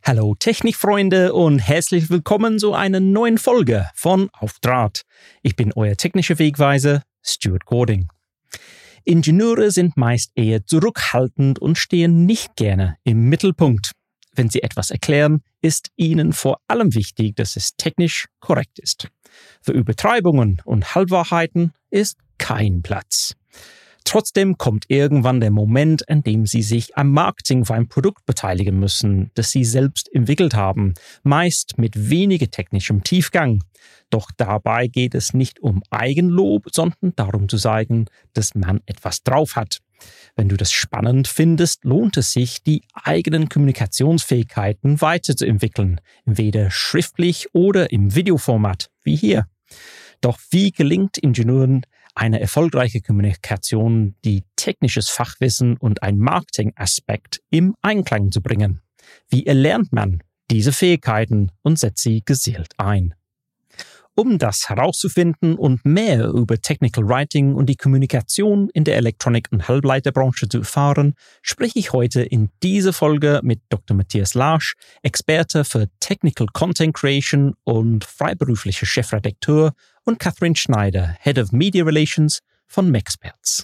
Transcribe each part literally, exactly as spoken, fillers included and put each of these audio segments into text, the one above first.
Hallo Technikfreunde und herzlich willkommen zu einer neuen Folge von Auf Draht. Ich bin euer technischer Wegweiser, Stuart Gording. Ingenieure sind meist eher zurückhaltend und stehen nicht gerne im Mittelpunkt. Wenn sie etwas erklären, ist ihnen vor allem wichtig, dass es technisch korrekt ist. Für Übertreibungen und Halbwahrheiten ist kein Platz. Trotzdem kommt irgendwann der Moment, an dem sie sich am Marketing für ein Produkt beteiligen müssen, das sie selbst entwickelt haben, meist mit weniger technischem Tiefgang. Doch dabei geht es nicht um Eigenlob, sondern darum zu zeigen, dass man etwas drauf hat. Wenn du das spannend findest, lohnt es sich, die eigenen Kommunikationsfähigkeiten weiterzuentwickeln, entweder schriftlich oder im Videoformat, wie hier. Doch wie gelingt Ingenieuren eine erfolgreiche Kommunikation, die technisches Fachwissen und ein Marketingaspekt im Einklang zu bringen? Wie erlernt man diese Fähigkeiten und setzt sie gezielt ein? Um das herauszufinden und mehr über Technical Writing und die Kommunikation in der Elektronik- und Halbleiterbranche zu erfahren, spreche ich heute in dieser Folge mit Doktor Matthias Larsch, Experte für Technical Content Creation und freiberuflicher Chefredakteur, und Catherine Schneider, Head of Media Relations von Mexperts.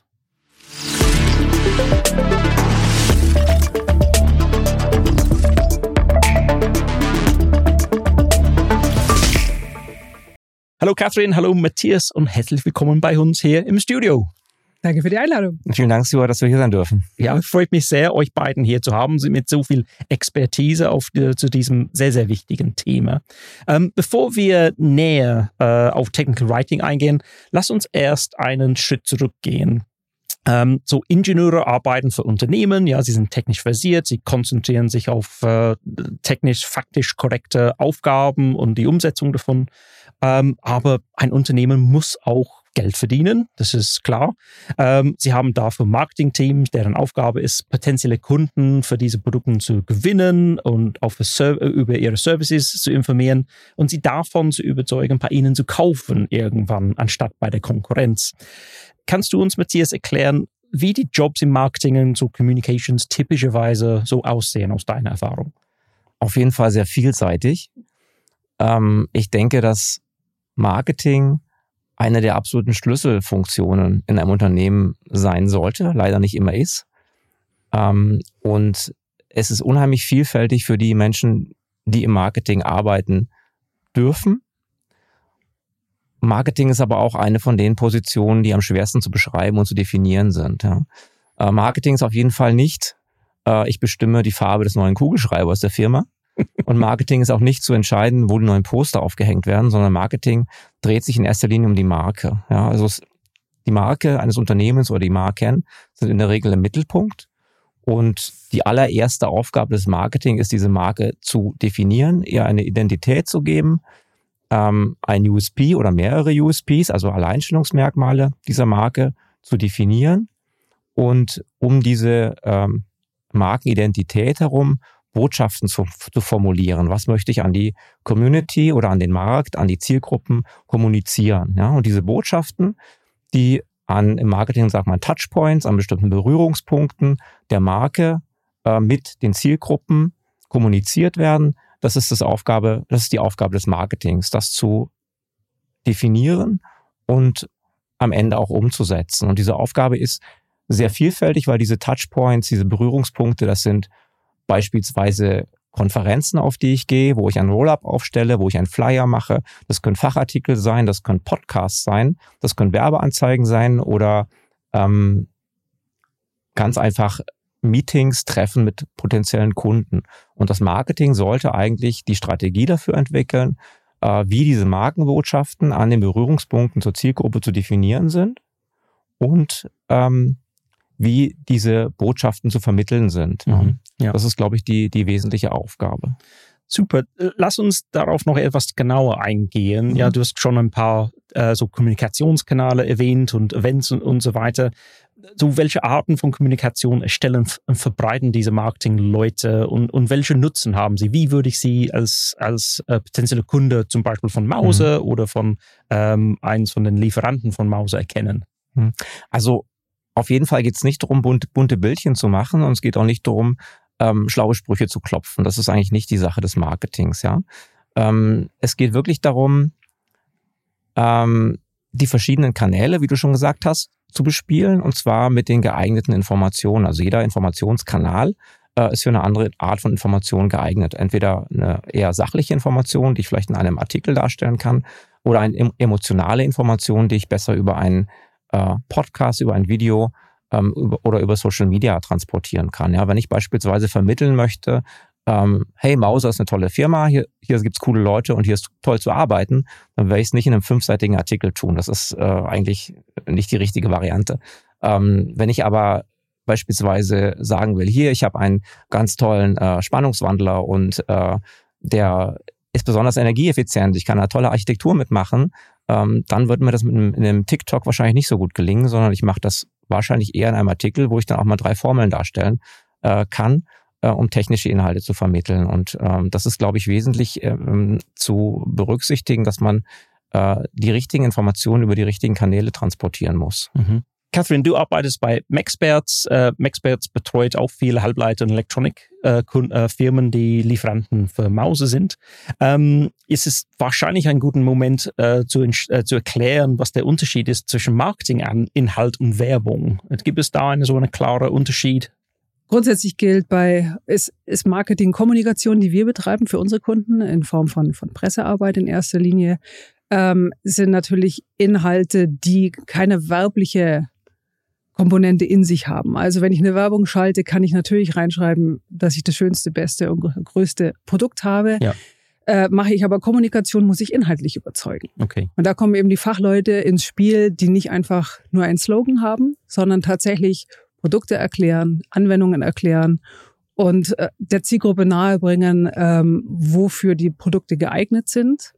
Hallo Catherine, hallo Matthias und herzlich willkommen bei uns hier im Studio. Danke für die Einladung. Vielen Dank, Stuart, dass wir hier sein dürfen. Ja, freut mich sehr, euch beiden hier zu haben, mit so viel Expertise auf die, zu diesem sehr, sehr wichtigen Thema. Ähm, bevor wir näher äh, auf Technical Writing eingehen, lasst uns erst einen Schritt zurückgehen. Ähm, so Ingenieure arbeiten für Unternehmen, ja, sie sind technisch versiert, sie konzentrieren sich auf äh, technisch, faktisch korrekte Aufgaben und die Umsetzung davon. Ähm, aber ein Unternehmen muss auch Geld verdienen, das ist klar. Ähm, sie haben dafür Marketingteams, deren Aufgabe ist, potenzielle Kunden für diese Produkte zu gewinnen und auch für, über ihre Services zu informieren und sie davon zu überzeugen, bei ihnen zu kaufen irgendwann, anstatt bei der Konkurrenz. Kannst du uns, Matthias, erklären, wie die Jobs im Marketing und so Communications typischerweise so aussehen aus deiner Erfahrung? Auf jeden Fall sehr vielseitig. Ähm, ich denke, dass Marketing eine der absoluten Schlüsselfunktionen in einem Unternehmen sein sollte, leider nicht immer ist. Ähm, und es ist unheimlich vielfältig für die Menschen, die im Marketing arbeiten dürfen. Marketing ist aber auch eine von den Positionen, die am schwersten zu beschreiben und zu definieren sind. Ja. Äh, Marketing ist auf jeden Fall nicht, äh, ich bestimme die Farbe des neuen Kugelschreibers der Firma. Und Marketing ist auch nicht zu entscheiden, wo die neuen Poster aufgehängt werden, sondern Marketing dreht sich in erster Linie um die Marke. Ja, also die Marke eines Unternehmens oder die Marken sind in der Regel im Mittelpunkt. Und die allererste Aufgabe des Marketing ist, diese Marke zu definieren, ihr eine Identität zu geben, ähm, ein U S P oder mehrere U S Ps, also Alleinstellungsmerkmale dieser Marke zu definieren und um diese ähm, Markenidentität herum Botschaften zu, zu formulieren. Was möchte ich an die Community oder an den Markt, an die Zielgruppen kommunizieren? Ja, und diese Botschaften, die an im Marketing sagt man Touchpoints, an bestimmten Berührungspunkten der Marke äh, mit den Zielgruppen kommuniziert werden, das ist das Aufgabe, das ist die Aufgabe des Marketings, das zu definieren und am Ende auch umzusetzen. Und diese Aufgabe ist sehr vielfältig, weil diese Touchpoints, diese Berührungspunkte, das sind beispielsweise Konferenzen, auf die ich gehe, wo ich ein Roll-up aufstelle, wo ich einen Flyer mache. Das können Fachartikel sein, das können Podcasts sein, das können Werbeanzeigen sein oder ähm, ganz einfach Meetings, Treffen mit potenziellen Kunden. Und das Marketing sollte eigentlich die Strategie dafür entwickeln, äh, wie diese Markenbotschaften an den Berührungspunkten zur Zielgruppe zu definieren sind und ähm, wie diese Botschaften zu vermitteln sind. Mhm, ja. Das ist, glaube ich, die, die wesentliche Aufgabe. Super. Lass uns darauf noch etwas genauer eingehen. Mhm. Ja, du hast schon ein paar äh, so Kommunikationskanäle erwähnt und Events und, und so weiter. So, welche Arten von Kommunikation erstellen und verbreiten diese Marketingleute und, und welche Nutzen haben sie? Wie würde ich sie als, als äh, potenzieller Kunde zum Beispiel von Mause mhm. oder von ähm, eins von den Lieferanten von Mause erkennen? Also auf jeden Fall geht es nicht darum, bunte, bunte Bildchen zu machen und es geht auch nicht darum, ähm, schlaue Sprüche zu klopfen. Das ist eigentlich nicht die Sache des Marketings, ja. Ähm, es geht wirklich darum, ähm, die verschiedenen Kanäle, wie du schon gesagt hast, zu bespielen, und zwar mit den geeigneten Informationen. Also jeder Informationskanal äh, ist für eine andere Art von Information geeignet. Entweder eine eher sachliche Information, die ich vielleicht in einem Artikel darstellen kann, oder eine emotionale Information, die ich besser über einen äh, Podcast, über ein Video ähm, über, oder über Social Media transportieren kann. Ja, wenn ich beispielsweise vermitteln möchte, ähm, hey, Mauser ist eine tolle Firma, hier, hier gibt's coole Leute und hier ist toll zu arbeiten, dann werde ich es nicht in einem fünfseitigen Artikel tun. Das ist äh, eigentlich nicht die richtige Variante. Ähm, wenn ich aber beispielsweise sagen will, hier, ich habe einen ganz tollen äh, Spannungswandler und äh, der ist besonders energieeffizient, ich kann eine tolle Architektur mitmachen, ähm, dann wird mir das mit einem, in einem TikTok wahrscheinlich nicht so gut gelingen, sondern ich mache das wahrscheinlich eher in einem Artikel, wo ich dann auch mal drei Formeln darstellen äh, kann, äh, um technische Inhalte zu vermitteln. Und ähm, das ist, glaube ich, wesentlich ähm, zu berücksichtigen, dass man äh, die richtigen Informationen über die richtigen Kanäle transportieren muss. Mhm. Catherine, du arbeitest bei Mexperts. Äh, Mexperts betreut auch viele Halbleiter- und Elektronikfirmen, äh, die Lieferanten für Mause sind. Ähm, ist es wahrscheinlich ein guter Moment äh, zu, äh, zu erklären, was der Unterschied ist zwischen Marketinginhalt und Werbung. Gibt es da eine, so einen klaren Unterschied? Grundsätzlich gilt bei, ist, ist Marketing Kommunikation, die wir betreiben für unsere Kunden in Form von, von Pressearbeit in erster Linie, ähm, sind natürlich Inhalte, die keine werbliche Komponente in sich haben. Also wenn ich eine Werbung schalte, kann ich natürlich reinschreiben, dass ich das schönste, beste und größte Produkt habe. Ja. Äh, mache ich aber Kommunikation, muss ich inhaltlich überzeugen. Okay. Und da kommen eben die Fachleute ins Spiel, die nicht einfach nur einen Slogan haben, sondern tatsächlich Produkte erklären, Anwendungen erklären und äh, der Zielgruppe nahebringen, ähm, wofür die Produkte geeignet sind.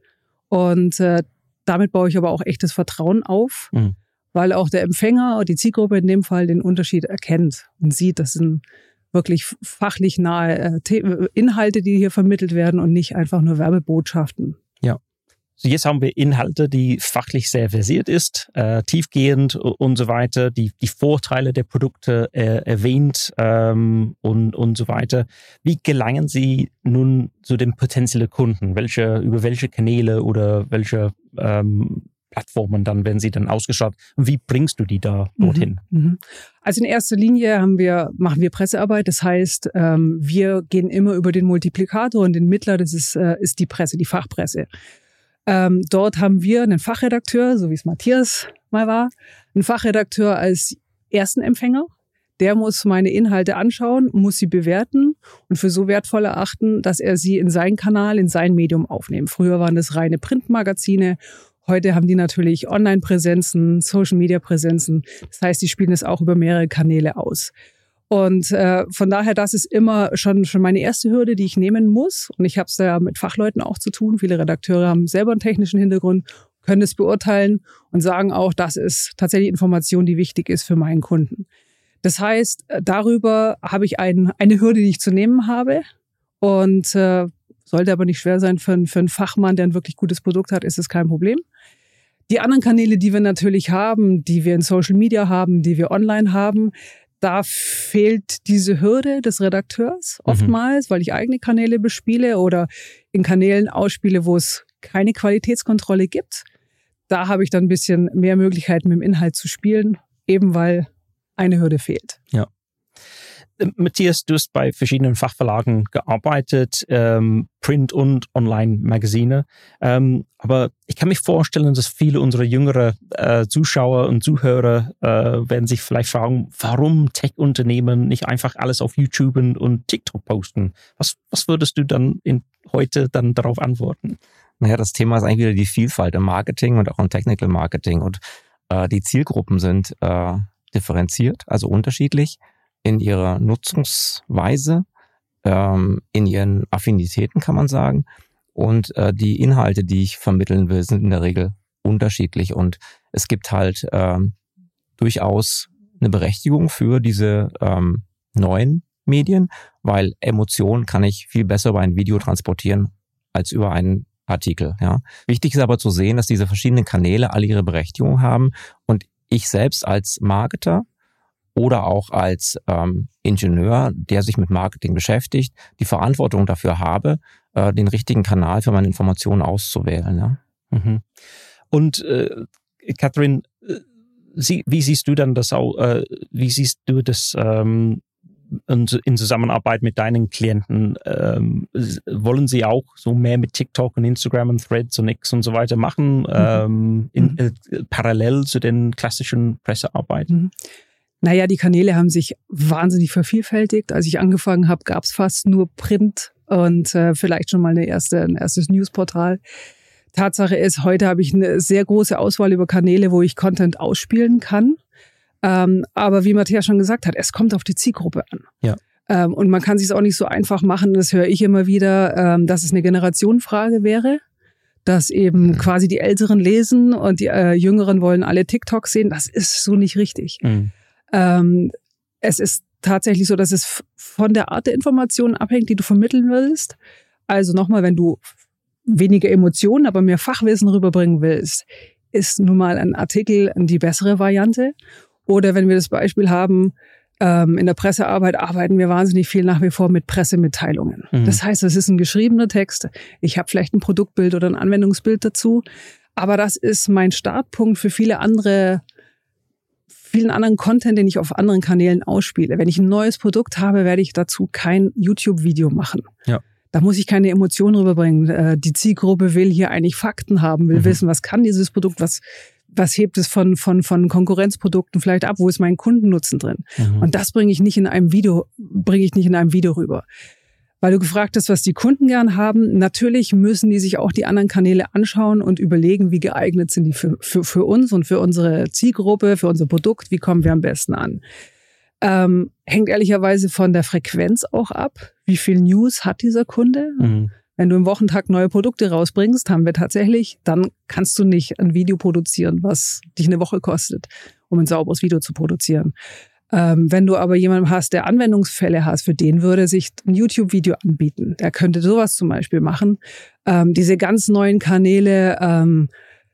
Und äh, damit baue ich aber auch echtes Vertrauen auf. Mhm. Weil auch der Empfänger, die Zielgruppe in dem Fall, den Unterschied erkennt und sieht, das sind wirklich fachlich nahe äh, The- Inhalte, die hier vermittelt werden und nicht einfach nur Werbebotschaften. Ja. So, jetzt haben wir Inhalte, die fachlich sehr versiert ist, äh, tiefgehend und so weiter, die die Vorteile der Produkte äh, erwähnt ähm, und und so weiter. Wie gelangen Sie nun zu den potenziellen Kunden? Welche über welche Kanäle oder welche ähm, Plattformen dann, wenn sie dann ausgestrahlt? Und wie bringst du die da dorthin? Mhm. Also in erster Linie haben wir, machen wir Pressearbeit. Das heißt, ähm, wir gehen immer über den Multiplikator und den Mittler, das ist, äh, ist die Presse, die Fachpresse. Ähm, dort haben wir einen Fachredakteur, so wie es Matthias mal war, einen Fachredakteur als ersten Empfänger. Der muss meine Inhalte anschauen, muss sie bewerten und für so wertvoll erachten, dass er sie in seinen Kanal, in sein Medium aufnimmt. Früher waren das reine Printmagazine. Heute haben die natürlich Online-Präsenzen, Social-Media-Präsenzen. Das heißt, die spielen es auch über mehrere Kanäle aus. Und äh, von daher, das ist immer schon schon meine erste Hürde, die ich nehmen muss. Und ich habe es da ja mit Fachleuten auch zu tun. Viele Redakteure haben selber einen technischen Hintergrund, können es beurteilen und sagen auch, das ist tatsächlich Information, die wichtig ist für meinen Kunden. Das heißt, darüber habe ich ein, eine Hürde, die ich zu nehmen habe. Und äh, sollte aber nicht schwer sein für, für einen Fachmann, der ein wirklich gutes Produkt hat, ist es kein Problem. Die anderen Kanäle, die wir natürlich haben, die wir in Social Media haben, die wir online haben, da fehlt diese Hürde des Redakteurs oftmals, mhm. weil ich eigene Kanäle bespiele oder in Kanälen ausspiele, wo es keine Qualitätskontrolle gibt. Da habe ich dann ein bisschen mehr Möglichkeiten, mit dem Inhalt zu spielen, eben weil eine Hürde fehlt. Ja. Matthias, du hast bei verschiedenen Fachverlagen gearbeitet, ähm, Print- und Online-Magazine. Ähm, aber ich kann mich vorstellen, dass viele unserer jüngeren äh, Zuschauer und Zuhörer äh, werden sich vielleicht fragen, warum Tech-Unternehmen nicht einfach alles auf YouTube und, und TikTok posten? Was, was würdest du dann in, heute dann darauf antworten? Naja, das Thema ist eigentlich wieder die Vielfalt im Marketing und auch im Technical Marketing. Und äh, die Zielgruppen sind äh, differenziert, also unterschiedlich in ihrer Nutzungsweise, ähm, in ihren Affinitäten, kann man sagen. Und äh, die Inhalte, die ich vermitteln will, sind in der Regel unterschiedlich. Und es gibt halt ähm, durchaus eine Berechtigung für diese ähm, neuen Medien, weil Emotionen kann ich viel besser über ein Video transportieren als über einen Artikel. Ja. Wichtig ist aber zu sehen, dass diese verschiedenen Kanäle alle ihre Berechtigung haben. Und ich selbst als Marketer oder auch als ähm, Ingenieur, der sich mit Marketing beschäftigt, die Verantwortung dafür habe, äh, den richtigen Kanal für meine Informationen auszuwählen. Ja. Mhm. Und äh, Katrin, Sie, wie siehst du dann das auch, äh, wie siehst du das ähm, in Zusammenarbeit mit deinen Klienten? Ähm, wollen sie auch so mehr mit TikTok und Instagram und Threads und X und so weiter machen, mhm. ähm, in, äh, parallel zu den klassischen Pressearbeiten? Mhm. Naja, die Kanäle haben sich wahnsinnig vervielfältigt. Als ich angefangen habe, gab es fast nur Print und äh, vielleicht schon mal eine erste, ein erstes Newsportal. Tatsache ist, heute habe ich eine sehr große Auswahl über Kanäle, wo ich Content ausspielen kann. Ähm, aber wie Matthias schon gesagt hat, es kommt auf die Zielgruppe an. Ja. Ähm, und man kann es sich auch nicht so einfach machen, das höre ich immer wieder, ähm, dass es eine Generationenfrage wäre, dass eben quasi die Älteren lesen und die äh, Jüngeren wollen alle TikTok sehen. Das ist so nicht richtig. Mhm. Ähm, es ist tatsächlich so, dass es von der Art der Information abhängt, die du vermitteln willst. Also nochmal, wenn du weniger Emotionen, aber mehr Fachwissen rüberbringen willst, ist nun mal ein Artikel die bessere Variante. Oder wenn wir das Beispiel haben, ähm, in der Pressearbeit arbeiten wir wahnsinnig viel nach wie vor mit Pressemitteilungen. Mhm. Das heißt, es ist ein geschriebener Text. Ich habe vielleicht ein Produktbild oder ein Anwendungsbild dazu. Aber das ist mein Startpunkt für viele andere, vielen anderen Content, den ich auf anderen Kanälen ausspiele. Wenn ich ein neues Produkt habe, werde ich dazu kein YouTube-Video machen. Ja. Da muss ich keine Emotionen rüberbringen. Die Zielgruppe will hier eigentlich Fakten haben, will mhm. wissen, was kann dieses Produkt, was, was hebt es von, von, von Konkurrenzprodukten vielleicht ab, wo ist mein Kundennutzen drin? Mhm. Und das bringe ich nicht in einem Video, bringe ich nicht in einem Video rüber. Weil du gefragt hast, was die Kunden gern haben. Natürlich müssen die sich auch die anderen Kanäle anschauen und überlegen, wie geeignet sind die für, für, für uns und für unsere Zielgruppe, für unser Produkt, wie kommen wir am besten an. Ähm, hängt ehrlicherweise von der Frequenz auch ab. Wie viel News hat dieser Kunde? Mhm. Wenn du im Wochentakt neue Produkte rausbringst, haben wir tatsächlich, dann kannst du nicht ein Video produzieren, was dich eine Woche kostet, um ein sauberes Video zu produzieren. Ähm, wenn du aber jemanden hast, der Anwendungsfälle hast, für den würde sich ein YouTube-Video anbieten. Der könnte sowas zum Beispiel machen. Ähm, diese ganz neuen Kanäle, ähm,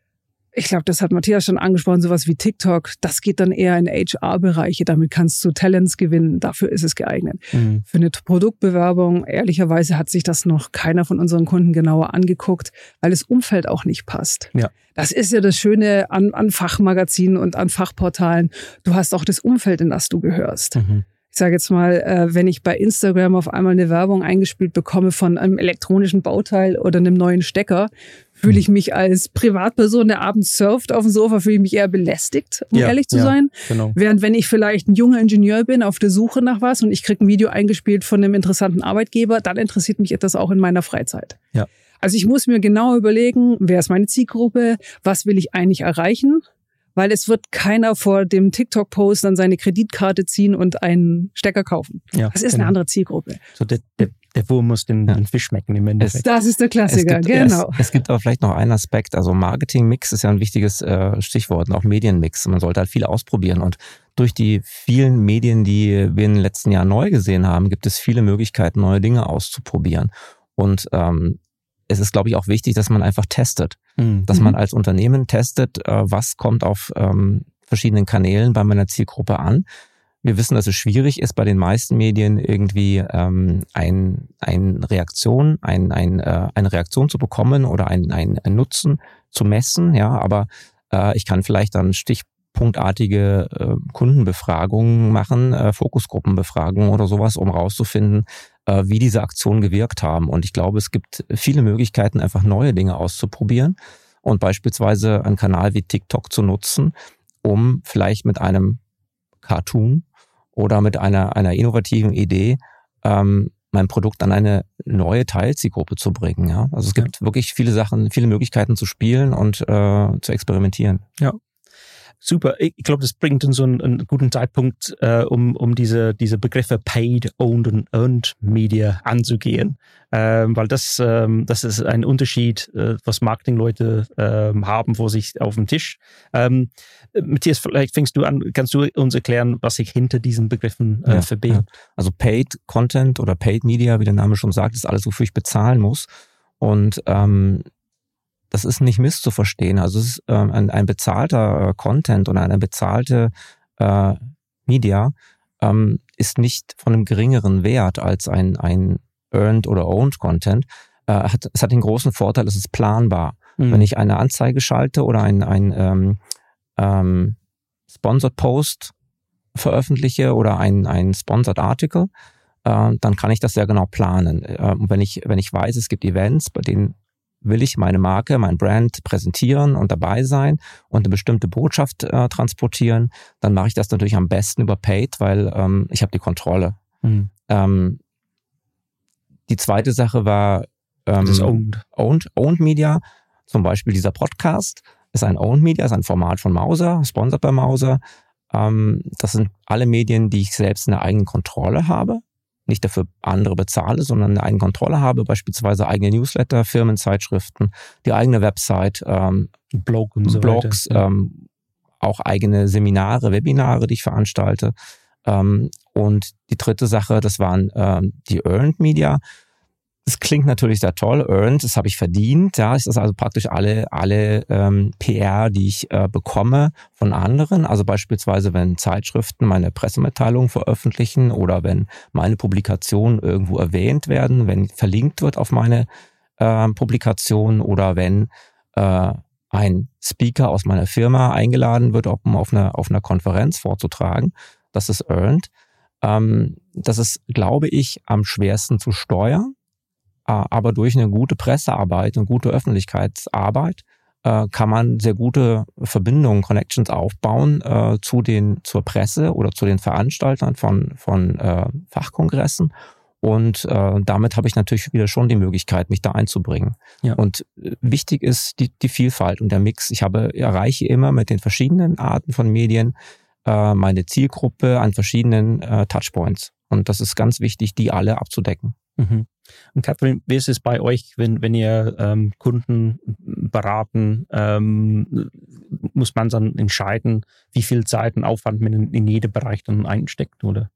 ich glaube, das hat Matthias schon angesprochen, sowas wie TikTok, das geht dann eher in H R-Bereiche. Damit kannst du Talents gewinnen. Dafür ist es geeignet. Mhm. Für eine Produktbewerbung, ehrlicherweise hat sich das noch keiner von unseren Kunden genauer angeguckt, weil das Umfeld auch nicht passt. Ja. Das ist ja das Schöne an, an Fachmagazinen und an Fachportalen. Du hast auch das Umfeld, in das du gehörst. Mhm. Ich sage jetzt mal, äh, wenn ich bei Instagram auf einmal eine Werbung eingespielt bekomme von einem elektronischen Bauteil oder einem neuen Stecker, fühle ich mich als Privatperson, der abends surft auf dem Sofa, fühle ich mich eher belästigt, um ja, ehrlich zu ja, sein. Genau. Während wenn ich vielleicht ein junger Ingenieur bin, auf der Suche nach was und ich kriege ein Video eingespielt von einem interessanten Arbeitgeber, dann interessiert mich etwas auch in meiner Freizeit. Ja. Also ich muss mir genau überlegen, wer ist meine Zielgruppe, was will ich eigentlich erreichen? Weil es wird keiner vor dem TikTok-Post dann seine Kreditkarte ziehen und einen Stecker kaufen. Ja, das ist genau. eine andere Zielgruppe. So der, der, der Wurm muss den, ja. den Fisch schmecken im Endeffekt. Das ist der Klassiker, es gibt, genau. Es, es gibt aber vielleicht noch einen Aspekt, also Marketing-Mix ist ja ein wichtiges äh, Stichwort, und auch Medienmix. Man sollte halt viel ausprobieren und durch die vielen Medien, die wir in den letzten Jahren neu gesehen haben, gibt es viele Möglichkeiten, neue Dinge auszuprobieren. Und ähm, es ist, glaube ich, auch wichtig, dass man einfach testet. Mhm. Dass man als Unternehmen testet, äh, was kommt auf ähm, verschiedenen Kanälen bei meiner Zielgruppe an. Wir wissen, dass es schwierig ist, bei den meisten Medien irgendwie ähm, ein, ein Reaktion, ein, ein, äh, eine Reaktion zu bekommen oder ein, ein, ein Nutzen zu messen. Ja, aber äh, ich kann vielleicht dann stichpunktartige äh, Kundenbefragungen machen, äh, Fokusgruppenbefragungen oder sowas, um rauszufinden, wie diese Aktionen gewirkt haben. Und ich glaube, es gibt viele Möglichkeiten, einfach neue Dinge auszuprobieren und beispielsweise einen Kanal wie TikTok zu nutzen, um vielleicht mit einem Cartoon oder mit einer, einer innovativen Idee ähm, mein Produkt an eine neue Teilzielgruppe zu bringen. Ja? Also es gibt ja. wirklich viele Sachen, viele Möglichkeiten zu spielen und äh, zu experimentieren. Ja. Super. Ich glaube, das bringt uns so einen, einen guten Zeitpunkt, äh, um, um diese, diese Begriffe Paid, Owned und Earned Media anzugehen. Ähm, weil das, ähm, das ist ein Unterschied, äh, was Marketingleute ähm, haben vor sich auf dem Tisch. Ähm, Matthias, vielleicht fängst du an, kannst du uns erklären, was sich hinter diesen Begriffen äh, ja, verbirgt? Ja. Also Paid Content oder Paid Media, wie der Name schon sagt, ist alles, wofür ich bezahlen muss. Und ähm, das ist nicht misszuverstehen. Also es ist ähm, ein, ein bezahlter äh, Content oder eine bezahlte äh, Media ähm, ist nicht von einem geringeren Wert als ein, ein Earned oder Owned Content. Äh, hat, es hat den großen Vorteil, es ist planbar. Mhm. Wenn ich eine Anzeige schalte oder ein, ein ähm, ähm, Sponsored Post veröffentliche oder ein, ein Sponsored Article, äh, dann kann ich das sehr genau planen. Äh, und wenn ich, wenn ich weiß, es gibt Events, bei denen will ich meine Marke, mein Brand präsentieren und dabei sein und eine bestimmte Botschaft äh, transportieren, dann mache ich das natürlich am besten über Paid, weil ähm, ich habe die Kontrolle. Mhm. Ähm, die zweite Sache war ähm, das ist owned. owned. Owned Media, zum Beispiel dieser Podcast ist ein Owned Media, ist ein Format von Mauser, sponsored bei Mauser. Ähm, das sind alle Medien, die ich selbst in der eigenen Kontrolle habe. Nicht dafür andere bezahle, sondern eine eigene Kontrolle habe, beispielsweise eigene Newsletter, Firmenzeitschriften, die eigene Website, ähm, Blog und so Blogs, weiter. ähm, auch eigene Seminare, Webinare, die ich veranstalte. Ähm, und die dritte Sache, das waren ähm, die Earned Media. Das klingt natürlich sehr toll, Earned, das habe ich verdient. Ja, es ist also praktisch alle alle ähm, P R, die ich äh, bekomme von anderen. Also beispielsweise, wenn Zeitschriften meine Pressemitteilungen veröffentlichen oder wenn meine Publikationen irgendwo erwähnt werden, wenn verlinkt wird auf meine äh, Publikation oder wenn äh, ein Speaker aus meiner Firma eingeladen wird, um auf einer auf einer Konferenz vorzutragen. Das ist Earned. Ähm, das ist, glaube ich, am schwersten zu steuern. Aber durch eine gute Pressearbeit und gute Öffentlichkeitsarbeit äh, kann man sehr gute Verbindungen, Connections aufbauen äh, zu den zur Presse oder zu den Veranstaltern von von äh, Fachkongressen. Und äh, damit habe ich natürlich wieder schon die Möglichkeit, mich da einzubringen. Ja. Und äh, wichtig ist die, die Vielfalt und der Mix. Ich habe erreiche immer mit den verschiedenen Arten von Medien äh, meine Zielgruppe an verschiedenen äh, Touchpoints. Und das ist ganz wichtig, die alle abzudecken. Mhm. Und Katrin, wie ist es bei euch, wenn, wenn ihr ähm, Kunden beraten, ähm, muss man dann entscheiden, wie viel Zeit und Aufwand man in, in jedem Bereich dann einsteckt, oder?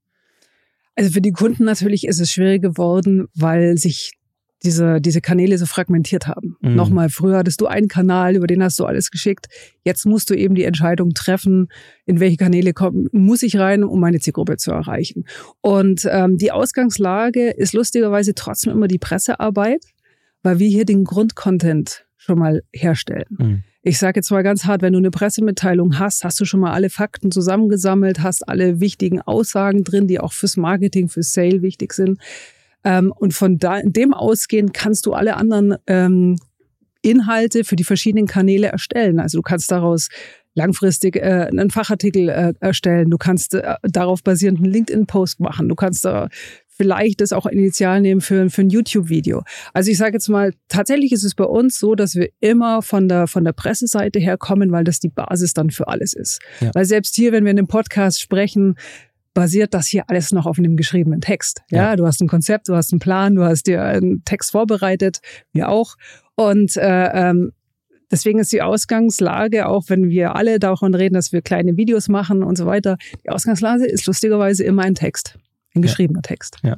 Also für die Kunden natürlich ist es schwierig geworden, weil sich diese, diese Kanäle so fragmentiert haben. Mhm. Nochmal, früher hattest du einen Kanal, über den hast du alles geschickt. Jetzt musst du eben die Entscheidung treffen, in welche Kanäle kommen, muss ich rein, um meine Zielgruppe zu erreichen. Und ähm, die Ausgangslage ist lustigerweise trotzdem immer die Pressearbeit, weil wir hier den Grundcontent schon mal herstellen. Mhm. Ich sage jetzt mal ganz hart, wenn du eine Pressemitteilung hast, hast du schon mal alle Fakten zusammengesammelt, hast alle wichtigen Aussagen drin, die auch fürs Marketing, fürs Sale wichtig sind. Ähm, und von da, dem ausgehend kannst du alle anderen ähm, Inhalte für die verschiedenen Kanäle erstellen. Also du kannst daraus langfristig äh, einen Fachartikel äh, erstellen. Du kannst äh, darauf basierend einen LinkedIn-Post machen. Du kannst da äh, vielleicht das auch initial nehmen für, für ein YouTube-Video. Also ich sage jetzt mal, tatsächlich ist es bei uns so, dass wir immer von der, von der Presseseite her kommen, weil das die Basis dann für alles ist. Ja. Weil selbst hier, wenn wir in einem Podcast sprechen, basiert das hier alles noch auf einem geschriebenen Text. Ja, ja, du hast ein Konzept, du hast einen Plan, du hast dir einen Text vorbereitet, wir auch. Und äh, ähm, deswegen ist die Ausgangslage, auch wenn wir alle davon reden, dass wir kleine Videos machen und so weiter, die Ausgangslage ist lustigerweise immer ein Text, ein geschriebener ja. Text. Ja.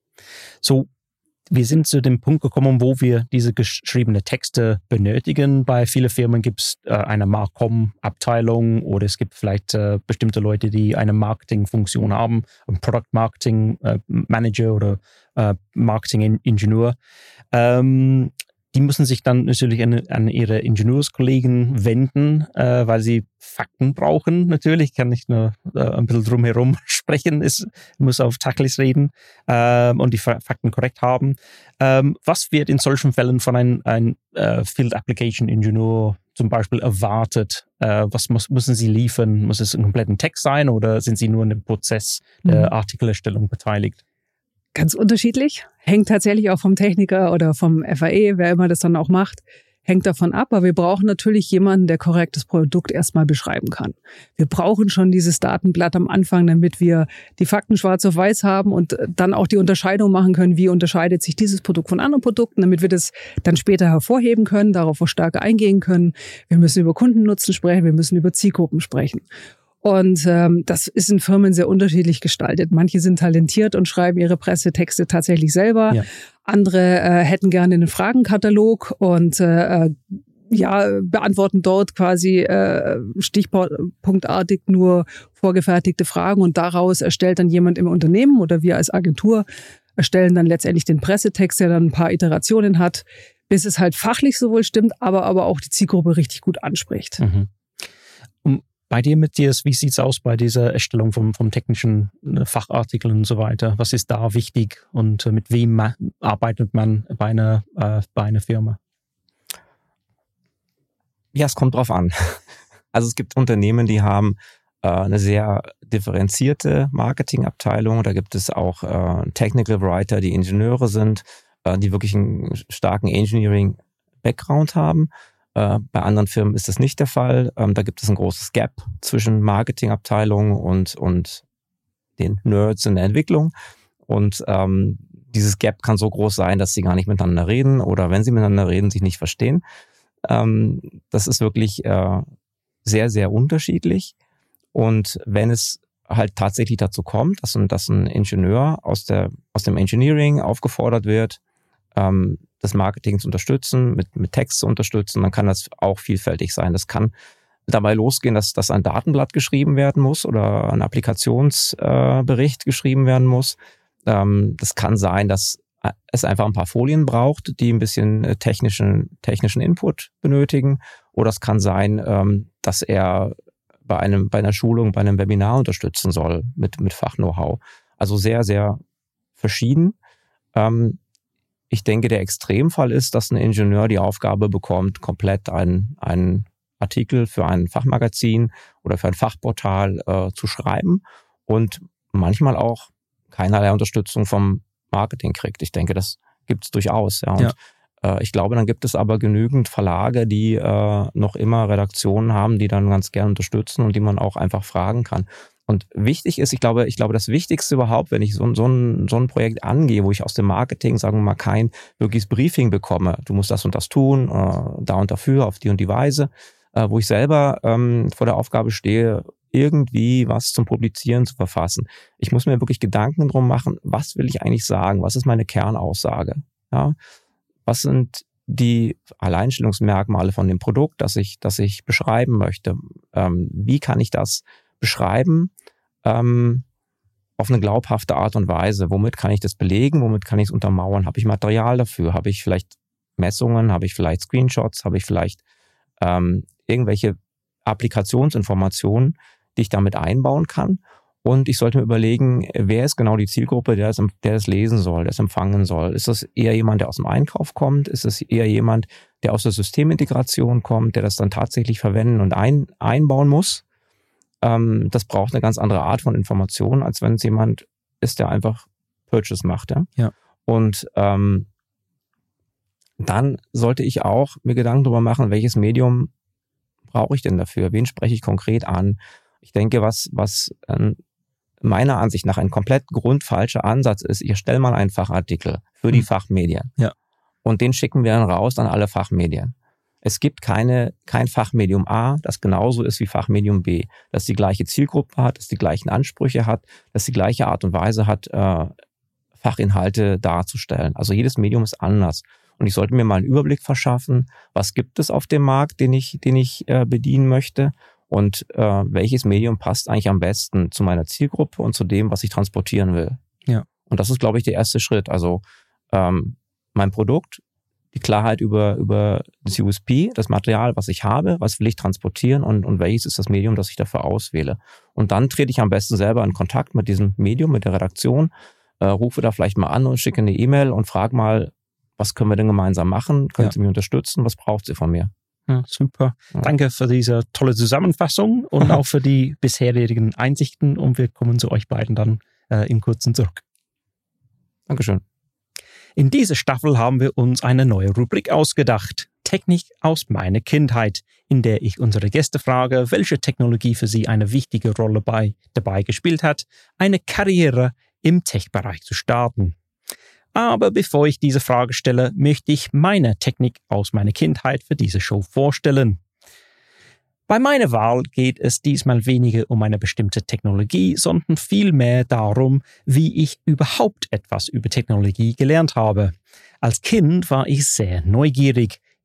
So, wir sind zu dem Punkt gekommen, wo wir diese geschriebene Texte benötigen. Bei vielen Firmen gibt es äh, eine Marcom-Abteilung oder es gibt vielleicht äh, bestimmte Leute, die eine Marketingfunktion haben, ein Product Marketing äh, Manager oder äh, Marketing-Ingenieur. Ähm, die müssen sich dann natürlich an, an ihre Ingenieurskollegen wenden, äh, weil sie Fakten brauchen. Natürlich kann ich nur äh, ein bisschen drumherum sprechen, ich muss auf Tacheles reden äh, und die Fakten korrekt haben. Ähm, was wird in solchen Fällen von einem ein, äh, Field Application Engineer zum Beispiel erwartet? Äh, was muss, müssen sie liefern? Muss es ein kompletten Text sein oder sind sie nur in dem Prozess der mhm. Artikelerstellung beteiligt? Ganz unterschiedlich. Hängt tatsächlich auch vom Techniker oder vom F A E, wer immer das dann auch macht, hängt davon ab. Aber wir brauchen natürlich jemanden, der korrekt das Produkt erstmal beschreiben kann. Wir brauchen schon dieses Datenblatt am Anfang, damit wir die Fakten schwarz auf weiß haben und dann auch die Unterscheidung machen können, wie unterscheidet sich dieses Produkt von anderen Produkten, damit wir das dann später hervorheben können, darauf auch stärker eingehen können. Wir müssen über Kundennutzen sprechen, wir müssen über Zielgruppen sprechen. Und ähm, das ist in Firmen sehr unterschiedlich gestaltet. Manche sind talentiert und schreiben ihre Pressetexte tatsächlich selber. Ja. Andere äh, hätten gerne einen Fragenkatalog und äh, ja, beantworten dort quasi äh, stichpunktartig nur vorgefertigte Fragen und daraus erstellt dann jemand im Unternehmen oder wir als Agentur erstellen dann letztendlich den Pressetext, der dann ein paar Iterationen hat, bis es halt fachlich sowohl stimmt, aber aber auch die Zielgruppe richtig gut anspricht. Mhm. Und bei dir, Matthias, wie sieht's aus bei dieser Erstellung vom, vom technischen Fachartikel und so weiter? Was ist da wichtig und mit wem ma- arbeitet man bei einer, äh, bei einer Firma? Ja, es kommt drauf an. Also es gibt Unternehmen, die haben äh, eine sehr differenzierte Marketingabteilung. Da gibt es auch äh, Technical Writer, die Ingenieure sind, äh, die wirklich einen starken Engineering-Background haben. Äh, bei anderen Firmen ist das nicht der Fall. Ähm, da gibt es ein großes Gap zwischen Marketingabteilung und, und den Nerds in der Entwicklung. Und ähm, dieses Gap kann so groß sein, dass sie gar nicht miteinander reden oder wenn sie miteinander reden, sich nicht verstehen. Ähm, das ist wirklich äh, sehr, sehr unterschiedlich. Und wenn es halt tatsächlich dazu kommt, dass ein, dass ein Ingenieur aus, der, aus dem Engineering aufgefordert wird, ähm, das Marketing zu unterstützen, mit, mit Text zu unterstützen, dann kann das auch vielfältig sein. Das kann dabei losgehen, dass, dass ein Datenblatt geschrieben werden muss oder ein Applikationsbericht äh, geschrieben werden muss. Ähm, das kann sein, dass es einfach ein paar Folien braucht, die ein bisschen technischen, technischen Input benötigen. Oder es kann sein, ähm, dass er bei einem, bei einer Schulung, bei einem Webinar unterstützen soll mit, mit Fach-Know-how. Also sehr, sehr verschieden. Ähm, ich denke, der Extremfall ist, dass ein Ingenieur die Aufgabe bekommt, komplett einen, einen Artikel für ein Fachmagazin oder für ein Fachportal äh, zu schreiben und manchmal auch keinerlei Unterstützung vom Marketing kriegt. Ich denke, das gibt es durchaus. Ja. Und ja. äh, ich glaube, dann gibt es aber genügend Verlage, die äh, noch immer Redaktionen haben, die dann ganz gerne unterstützen und die man auch einfach fragen kann. Und wichtig ist, ich glaube, ich glaube, das Wichtigste überhaupt, wenn ich so, so, ein, so ein Projekt angehe, wo ich aus dem Marketing, sagen wir mal, kein wirkliches Briefing bekomme, du musst das und das tun, äh, da und dafür, auf die und die Weise, äh, wo ich selber ähm, vor der Aufgabe stehe, irgendwie was zum Publizieren zu verfassen. Ich muss mir wirklich Gedanken drum machen, was will ich eigentlich sagen? Was ist meine Kernaussage? Ja? Was sind die Alleinstellungsmerkmale von dem Produkt, das ich, das ich beschreiben möchte? Ähm, wie kann ich das beschreiben ähm, auf eine glaubhafte Art und Weise? Womit kann ich das belegen? Womit kann ich es untermauern? Habe ich Material dafür? Habe ich vielleicht Messungen? Habe ich vielleicht Screenshots? Habe ich vielleicht ähm, irgendwelche Applikationsinformationen, die ich damit einbauen kann? Und ich sollte mir überlegen, wer ist genau die Zielgruppe, der das, der das lesen soll, der es empfangen soll. Ist das eher jemand, der aus dem Einkauf kommt? Ist es eher jemand, der aus der Systemintegration kommt, der das dann tatsächlich verwenden und ein, einbauen muss? Ähm, das braucht eine ganz andere Art von Information, als wenn es jemand ist, der einfach Purchase macht. Ja? Ja. Und ähm, dann sollte ich auch mir Gedanken darüber machen, welches Medium brauche ich denn dafür? Wen spreche ich konkret an? Ich denke, was, was ähm, meiner Ansicht nach ein komplett grundfalscher Ansatz ist, ich stelle mal einen Fachartikel für die mhm. Fachmedien. Ja. Und den schicken wir dann raus an alle Fachmedien. Es gibt keine, kein Fachmedium A, das genauso ist wie Fachmedium B, das die gleiche Zielgruppe hat, das die gleichen Ansprüche hat, das die gleiche Art und Weise hat, äh, Fachinhalte darzustellen. Also jedes Medium ist anders. Und ich sollte mir mal einen Überblick verschaffen, was gibt es auf dem Markt, den ich, den ich äh, bedienen möchte und äh, welches Medium passt eigentlich am besten zu meiner Zielgruppe und zu dem, was ich transportieren will. Ja. Und das ist, glaube ich, der erste Schritt. Also ähm, mein Produkt, die Klarheit über, über das U S P, das Material, was ich habe, was will ich transportieren und, und welches ist das Medium, das ich dafür auswähle. Und dann trete ich am besten selber in Kontakt mit diesem Medium, mit der Redaktion, äh, rufe da vielleicht mal an und schicke eine E-Mail und frage mal, was können wir denn gemeinsam machen? Können ja. Sie mich unterstützen? Was braucht sie von mir? Ja, super. Ja. Danke für diese tolle Zusammenfassung und auch für die bisherigen Einsichten. Und wir kommen zu euch beiden dann äh, im Kurzen zurück. Dankeschön. In dieser Staffel haben wir uns eine neue Rubrik ausgedacht. Technik aus meiner Kindheit, in der ich unsere Gäste frage, welche Technologie für sie eine wichtige Rolle bei, dabei gespielt hat, eine Karriere im Tech-Bereich zu starten. Aber bevor ich diese Frage stelle, möchte ich meine Technik aus meiner Kindheit für diese Show vorstellen. Bei meiner Wahl geht es diesmal weniger um eine bestimmte Technologie, sondern vielmehr darum, wie ich überhaupt etwas über Technologie gelernt habe. Als Kind war ich sehr neugierig,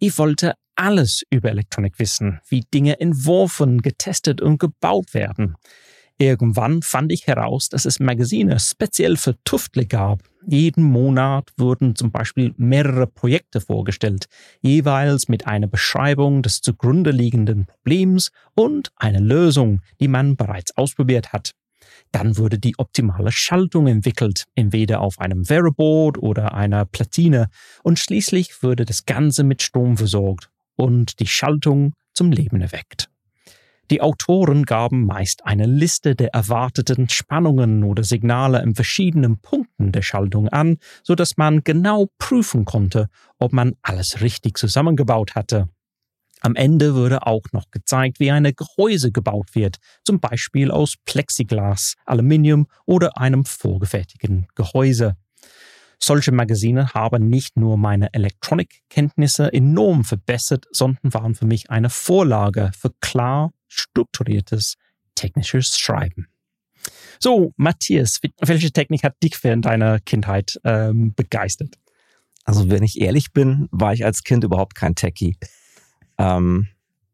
Ich wollte alles über Elektronik wissen, wie Dinge entworfen, getestet und gebaut werden. Irgendwann fand ich heraus, dass es Magazine speziell für Tüftler gab. Jeden Monat wurden zum Beispiel mehrere Projekte vorgestellt, jeweils mit einer Beschreibung des zugrunde liegenden Problems und einer Lösung, die man bereits ausprobiert hat. Dann wurde die optimale Schaltung entwickelt, entweder auf einem Variboard oder einer Platine, und schließlich wurde das Ganze mit Strom versorgt und die Schaltung zum Leben erweckt. Die Autoren gaben meist eine Liste der erwarteten Spannungen oder Signale in verschiedenen Punkten der Schaltung an, so dass man genau prüfen konnte, ob man alles richtig zusammengebaut hatte. Am Ende wurde auch noch gezeigt, wie ein Gehäuse gebaut wird, zum Beispiel aus Plexiglas, Aluminium oder einem vorgefertigten Gehäuse. Solche Magazine haben nicht nur meine Elektronikkenntnisse enorm verbessert, sondern waren für mich eine Vorlage für klar strukturiertes technisches Schreiben. So, Matthias, welche Technik hat dich während deiner Kindheit ähm, begeistert? Also wenn ich ehrlich bin, war ich als Kind überhaupt kein Techie. Ähm,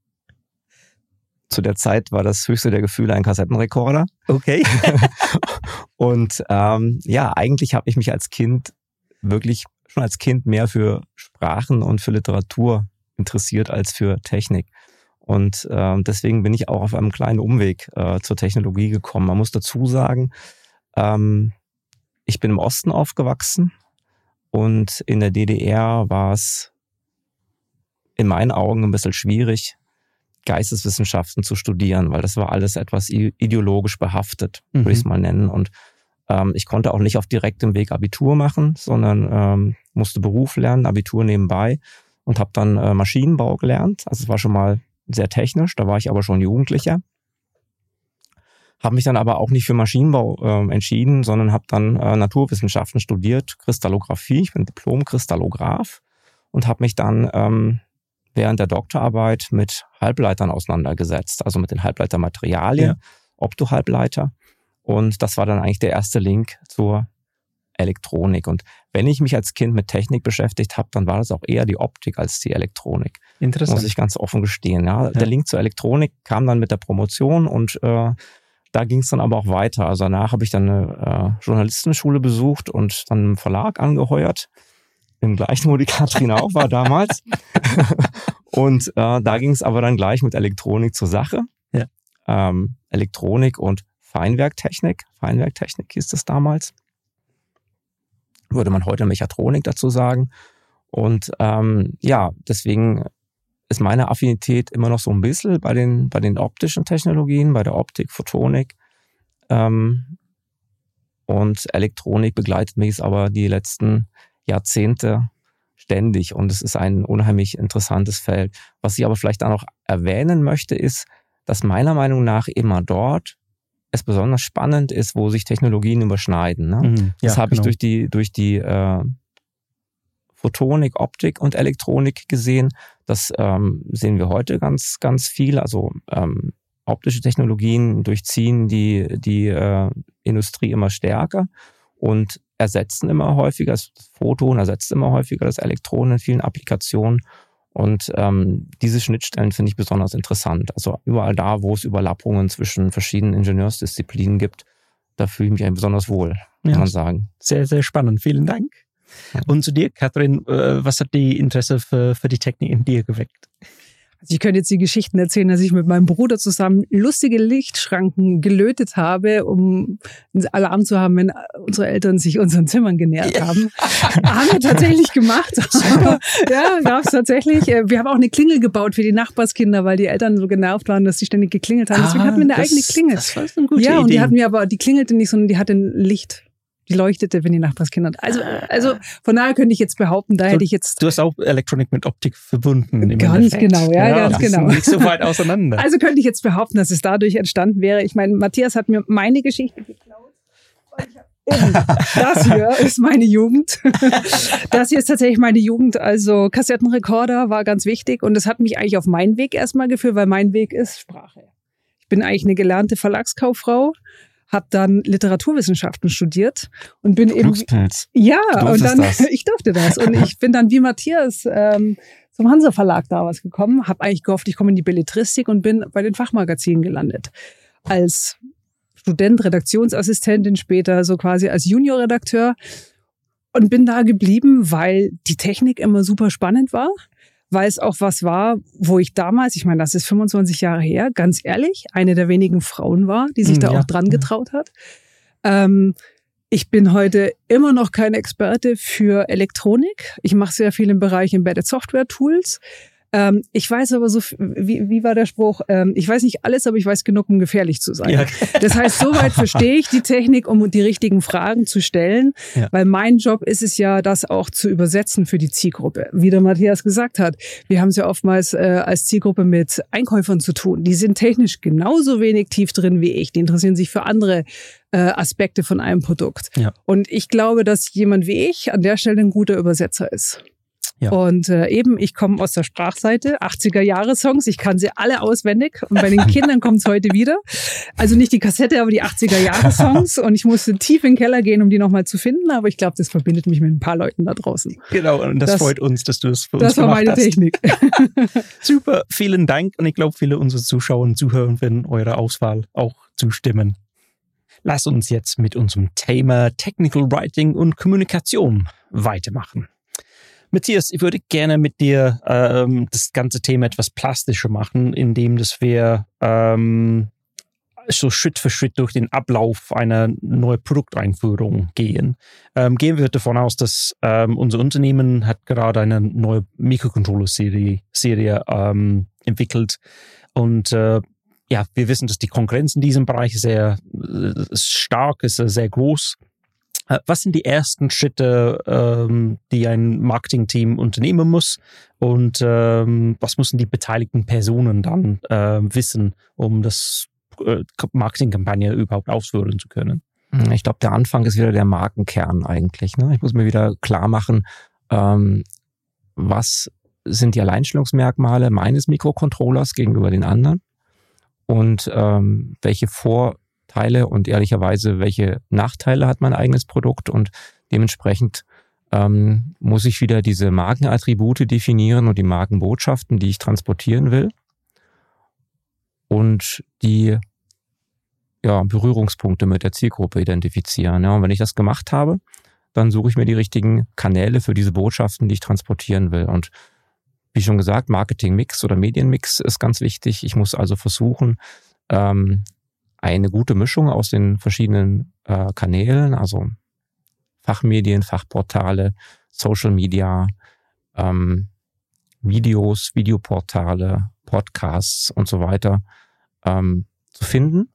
zu der Zeit war das höchste der Gefühle ein Kassettenrekorder. Okay. Und ähm, ja, eigentlich habe ich mich als Kind wirklich schon als Kind mehr für Sprachen und für Literatur interessiert als für Technik. Und äh, deswegen bin ich auch auf einem kleinen Umweg äh, zur Technologie gekommen. Man muss dazu sagen, ähm, ich bin im Osten aufgewachsen und in der D D R war es in meinen Augen ein bisschen schwierig, Geisteswissenschaften zu studieren, weil das war alles etwas ideologisch behaftet, mhm. würde ich es mal nennen. Und ähm, ich konnte auch nicht auf direktem Weg Abitur machen, sondern ähm, musste Beruf lernen, Abitur nebenbei, und habe dann äh, Maschinenbau gelernt. Also es war schon mal sehr technisch, da war ich aber schon Jugendlicher. Habe mich dann aber auch nicht für Maschinenbau äh, entschieden, sondern habe dann äh, Naturwissenschaften studiert, Kristallographie. Ich bin Diplom-Kristallograph und habe mich dann ähm, während der Doktorarbeit mit Halbleitern auseinandergesetzt, also mit den Halbleitermaterialien, ja. Optohalbleiter. Und das war dann eigentlich der erste Link zur Elektronik. Und wenn ich mich als Kind mit Technik beschäftigt habe, dann war das auch eher die Optik als die Elektronik. Interessant. Muss ich ganz offen gestehen. Ja. Ja. Der Link zur Elektronik kam dann mit der Promotion und äh, da ging es dann aber auch weiter. Also danach habe ich dann eine äh, Journalistenschule besucht und dann einen Verlag angeheuert. Im gleichen, wo die Katrin auch war damals. Und äh, da ging es aber dann gleich mit Elektronik zur Sache. Ja. Ähm, Elektronik und Feinwerktechnik. Feinwerktechnik hieß das damals. Würde man heute Mechatronik dazu sagen. Und ähm, ja, deswegen ist meine Affinität immer noch so ein bisschen bei den, bei den optischen Technologien, bei der Optik, Photonik. Ähm, und Elektronik begleitet mich aber die letzten Jahrzehnte ständig, und es ist ein unheimlich interessantes Feld. Was ich aber vielleicht auch noch erwähnen möchte, ist, dass meiner Meinung nach immer dort es besonders spannend ist, wo sich Technologien überschneiden. Ne? Mhm, ja, das habe genau. ich durch die, durch die äh, Photonik, Optik und Elektronik gesehen. Das ähm, sehen wir heute ganz, ganz viel. Also ähm, optische Technologien durchziehen die, die äh, Industrie immer stärker und ersetzen immer häufiger, das Photon ersetzt immer häufiger das Elektron in vielen Applikationen. Und ähm, diese Schnittstellen finde ich besonders interessant. Also überall da, wo es Überlappungen zwischen verschiedenen Ingenieursdisziplinen gibt, da fühle ich mich eigentlich besonders wohl, kann ja, man sagen. Sehr, sehr spannend. Vielen Dank. Ja. Und zu dir, Katrin, äh, was hat die Interesse für, für die Technik in dir geweckt? Also ich könnte jetzt die Geschichten erzählen, dass ich mit meinem Bruder zusammen lustige Lichtschranken gelötet habe, um einen Alarm zu haben, wenn unsere Eltern sich unseren Zimmern genähert ja. haben. Haben wir tatsächlich gemacht. Ja, gab es tatsächlich. Wir haben auch eine Klingel gebaut für die Nachbarskinder, weil die Eltern so genervt waren, dass sie ständig geklingelt haben. Deswegen ah, hatten wir eine das, eigene Klingel. Das war eine gute ja, Idee. Und die hatten wir aber, die klingelte nicht, sondern die hatte ein Licht. Die leuchtete, wenn die Nachbarskinder. Also, also von daher könnte ich jetzt behaupten, da so, hätte ich jetzt. Du hast auch Elektronik mit Optik verbunden. Ganz genau, ja, ja, ganz genau. Nicht so weit auseinander. Also könnte ich jetzt behaupten, dass es dadurch entstanden wäre. Ich meine, Matthias hat mir meine Geschichte geklaut. Das hier ist meine Jugend. Das hier ist tatsächlich meine Jugend. Also Kassettenrekorder war ganz wichtig und das hat mich eigentlich auf meinen Weg erstmal geführt, weil mein Weg ist Sprache. Ich bin eigentlich eine gelernte Verlagskauffrau. Habe dann Literaturwissenschaften studiert und bin eben Glückspilz. Ja, und dann das. ich durfte das und ich bin dann wie Matthias ähm, zum Hansa Verlag damals gekommen, habe eigentlich gehofft, ich komme in die Belletristik und bin bei den Fachmagazinen gelandet. Als Student, Redaktionsassistentin, später so quasi als Juniorredakteur und bin da geblieben, weil die Technik immer super spannend war, weil es auch was war, wo ich damals, ich meine, das ist fünfundzwanzig Jahre her, ganz ehrlich, eine der wenigen Frauen war, die sich da ja. auch dran getraut hat. Ähm, ich bin heute immer noch kein Experte für Elektronik. Ich mache sehr viel im Bereich Embedded Software Tools. Ähm, ich weiß aber so, wie, wie war der Spruch? Ähm, ich weiß nicht alles, aber ich weiß genug, um gefährlich zu sein. Ja. Das heißt, soweit verstehe ich die Technik, um die richtigen Fragen zu stellen, ja. weil mein Job ist es ja, das auch zu übersetzen für die Zielgruppe. Wie der Matthias gesagt hat, wir haben es ja oftmals äh, als Zielgruppe mit Einkäufern zu tun. Die sind technisch genauso wenig tief drin wie ich. Die interessieren sich für andere äh, Aspekte von einem Produkt. Ja. Und ich glaube, dass jemand wie ich an der Stelle ein guter Übersetzer ist. Ja. Und äh, eben, ich komme aus der Sprachseite, achtziger-Jahre-Songs, ich kann sie alle auswendig und bei den Kindern kommt es heute wieder. Also nicht die Kassette, aber die achtziger-Jahre-Songs und ich musste tief in den Keller gehen, um die nochmal zu finden, aber ich glaube, das verbindet mich mit ein paar Leuten da draußen. Genau, und das, das freut uns, dass du es für uns gemacht hast. Das war meine hast. Technik. Super, vielen Dank und ich glaube, viele unserer Zuschauer und Zuhörer werden eurer Auswahl auch zustimmen. Lass uns jetzt mit unserem Thema Technical Writing und Kommunikation weitermachen. Matthias, ich würde gerne mit dir ähm, das ganze Thema etwas plastischer machen, indem dass wir ähm, so Schritt für Schritt durch den Ablauf einer neuen Produkteinführung gehen. Ähm, gehen wir davon aus, dass ähm, unser Unternehmen hat gerade eine neue Mikrocontroller-Serie Serie, ähm, entwickelt und äh, ja, wir wissen, dass die Konkurrenz in diesem Bereich sehr äh, stark ist, sehr groß. Was sind die ersten Schritte, ähm, die ein Marketingteam unternehmen muss und ähm, was müssen die beteiligten Personen dann äh, wissen, um das äh, Marketingkampagne überhaupt ausführen zu können? Ich glaube, der Anfang ist wieder der Markenkern eigentlich. Ne? Ich muss mir wieder klar machen, ähm, was sind die Alleinstellungsmerkmale meines Mikrocontrollers gegenüber den anderen und ähm, welche Vor- Teile und ehrlicherweise, welche Nachteile hat mein eigenes Produkt und dementsprechend ähm, muss ich wieder diese Markenattribute definieren und die Markenbotschaften, die ich transportieren will und die ja, Berührungspunkte mit der Zielgruppe identifizieren. Ja, und wenn ich das gemacht habe, dann suche ich mir die richtigen Kanäle für diese Botschaften, die ich transportieren will. Und wie schon gesagt, Marketing-Mix oder Medienmix ist ganz wichtig. Ich muss also versuchen, ähm, eine gute Mischung aus den verschiedenen äh, Kanälen, also Fachmedien, Fachportale, Social Media, ähm, Videos, Videoportale, Podcasts und so weiter ähm, zu finden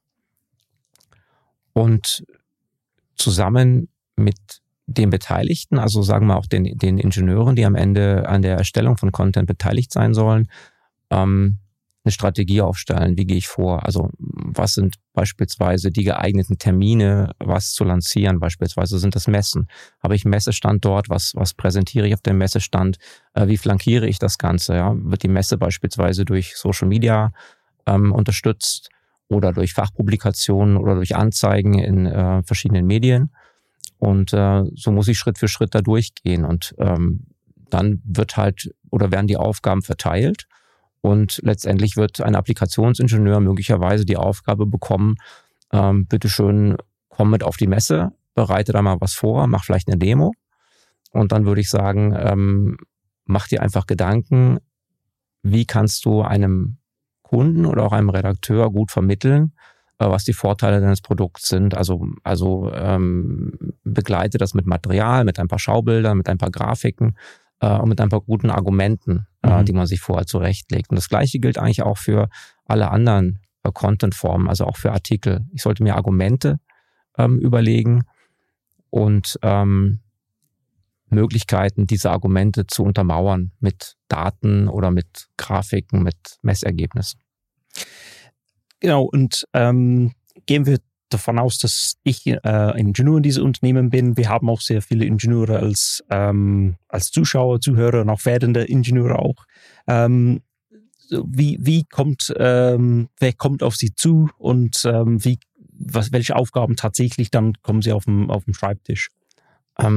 und zusammen mit den Beteiligten, also sagen wir auch den, den Ingenieuren, die am Ende an der Erstellung von Content beteiligt sein sollen, ähm, eine Strategie aufstellen. Wie gehe ich vor? Also was sind beispielsweise die geeigneten Termine, was zu lancieren? Beispielsweise sind das Messen. Habe ich einen Messestand dort? Was, was präsentiere ich auf dem Messestand? Äh, wie flankiere ich das Ganze? Ja? Wird die Messe beispielsweise durch Social Media ähm, unterstützt oder durch Fachpublikationen oder durch Anzeigen in äh, verschiedenen Medien? Und äh, so muss ich Schritt für Schritt da durchgehen. Und ähm, dann wird halt oder werden die Aufgaben verteilt. Und letztendlich wird ein Applikationsingenieur möglicherweise die Aufgabe bekommen, ähm, bitteschön, komm mit auf die Messe, bereite da mal was vor, mach vielleicht eine Demo. Und dann würde ich sagen, ähm, mach dir einfach Gedanken, wie kannst du einem Kunden oder auch einem Redakteur gut vermitteln, äh, was die Vorteile deines Produkts sind. Also, also ähm, begleite das mit Material, mit ein paar Schaubildern, mit ein paar Grafiken äh, und mit ein paar guten Argumenten, die man sich vorher zurechtlegt. Und das Gleiche gilt eigentlich auch für alle anderen äh, Content-Formen, also auch für Artikel. Ich sollte mir Argumente ähm, überlegen und ähm, Möglichkeiten, diese Argumente zu untermauern mit Daten oder mit Grafiken, mit Messergebnissen. Genau, und ähm, gehen wir davon aus, dass ich äh, Ingenieur in diesem Unternehmen bin. Wir haben auch sehr viele Ingenieure als, ähm, als Zuschauer, Zuhörer und auch werdende Ingenieure auch. Ähm, wie, wie kommt, ähm, wer kommt auf Sie zu und ähm, wie, was, welche Aufgaben tatsächlich dann kommen Sie auf dem, auf dem Schreibtisch? Ähm,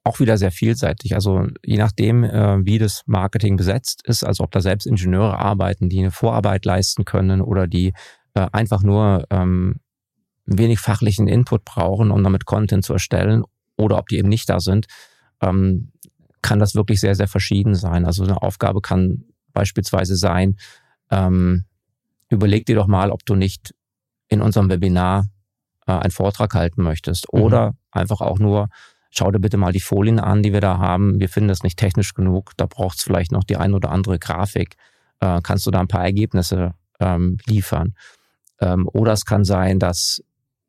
auch wieder sehr vielseitig. Also je nachdem, äh, wie das Marketing besetzt ist, also ob da selbst Ingenieure arbeiten, die eine Vorarbeit leisten können oder die äh, einfach nur ähm, wenig fachlichen Input brauchen, um damit Content zu erstellen, oder ob die eben nicht da sind, ähm, kann das wirklich sehr, sehr verschieden sein. Also eine Aufgabe kann beispielsweise sein, ähm, überleg dir doch mal, ob du nicht in unserem Webinar äh, einen Vortrag halten möchtest. Mhm. Oder einfach auch nur, schau dir bitte mal die Folien an, die wir da haben. Wir finden das nicht technisch genug. Da braucht es vielleicht noch die ein oder andere Grafik. Äh, kannst du da ein paar Ergebnisse ähm, liefern? Ähm, oder es kann sein, dass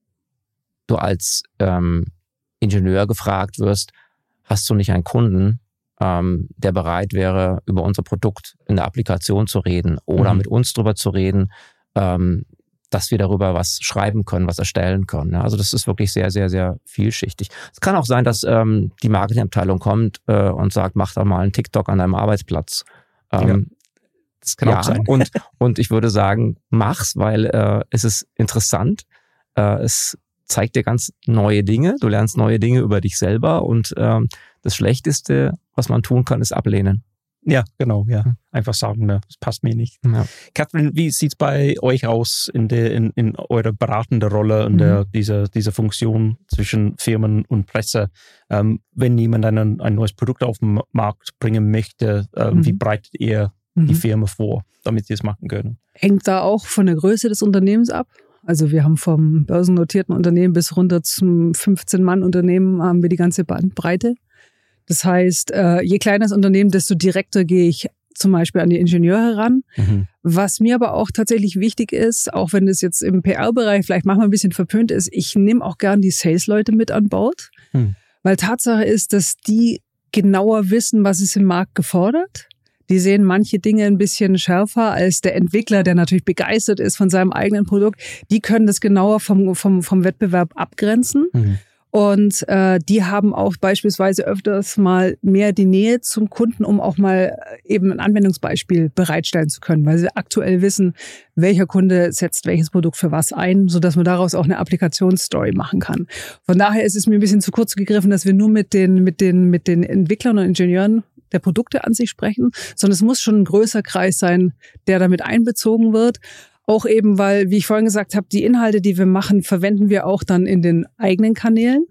du als ähm, Ingenieur gefragt wirst, hast du nicht einen Kunden, ähm, der bereit wäre, über unser Produkt in der Applikation zu reden oder mhm. mit uns drüber zu reden, ähm, dass wir darüber was schreiben können, was erstellen können. Also das ist wirklich sehr, sehr, sehr vielschichtig. Es kann auch sein, dass ähm, die Marketingabteilung kommt äh, und sagt, mach da mal einen TikTok an deinem Arbeitsplatz. Ähm, ja, das kann ja, auch sein. Und, und ich würde sagen, mach's, weil äh, es ist interessant. Äh, es zeigt dir ganz neue Dinge. Du lernst neue Dinge über dich selber und ähm, das Schlechteste, was man tun kann, ist ablehnen. Ja, genau, ja. Einfach sagen, ne, das passt mir nicht. Ja. Katrin, wie sieht's bei euch aus in der in, in eurer beratenden Rolle und mhm. der dieser diese Funktion zwischen Firmen und Presse? Ähm, wenn jemand ein, ein neues Produkt auf den Markt bringen möchte, äh, mhm. wie bereitet ihr mhm. die Firma vor, damit sie es machen können? Hängt da auch von der Größe des Unternehmens ab. Also wir haben vom börsennotierten Unternehmen bis runter zum fünfzehn-Mann-Unternehmen haben wir die ganze Bandbreite. Das heißt, je kleiner das Unternehmen, desto direkter gehe ich zum Beispiel an die Ingenieure heran. Mhm. Was mir aber auch tatsächlich wichtig ist, auch wenn das jetzt im P R-Bereich vielleicht manchmal ein bisschen verpönt ist, ich nehme auch gern die Sales-Leute mit an Bord. Mhm. Weil Tatsache ist, dass die genauer wissen, was ist im Markt gefordert. Die sehen manche Dinge ein bisschen schärfer als der Entwickler, der natürlich begeistert ist von seinem eigenen Produkt. Die können das genauer vom, vom, vom Wettbewerb abgrenzen. Mhm. Und äh, die haben auch beispielsweise öfters mal mehr die Nähe zum Kunden, um auch mal eben ein Anwendungsbeispiel bereitstellen zu können, weil sie aktuell wissen, welcher Kunde setzt welches Produkt für was ein, sodass man daraus auch eine Applikationsstory machen kann. Von daher ist es mir ein bisschen zu kurz gegriffen, dass wir nur mit den, mit den, mit den Entwicklern und Ingenieuren der Produkte an sich sprechen, sondern es muss schon ein größer Kreis sein, der damit einbezogen wird. Auch eben, weil, wie ich vorhin gesagt habe, die Inhalte, die wir machen, verwenden wir auch dann in den eigenen Kanälen.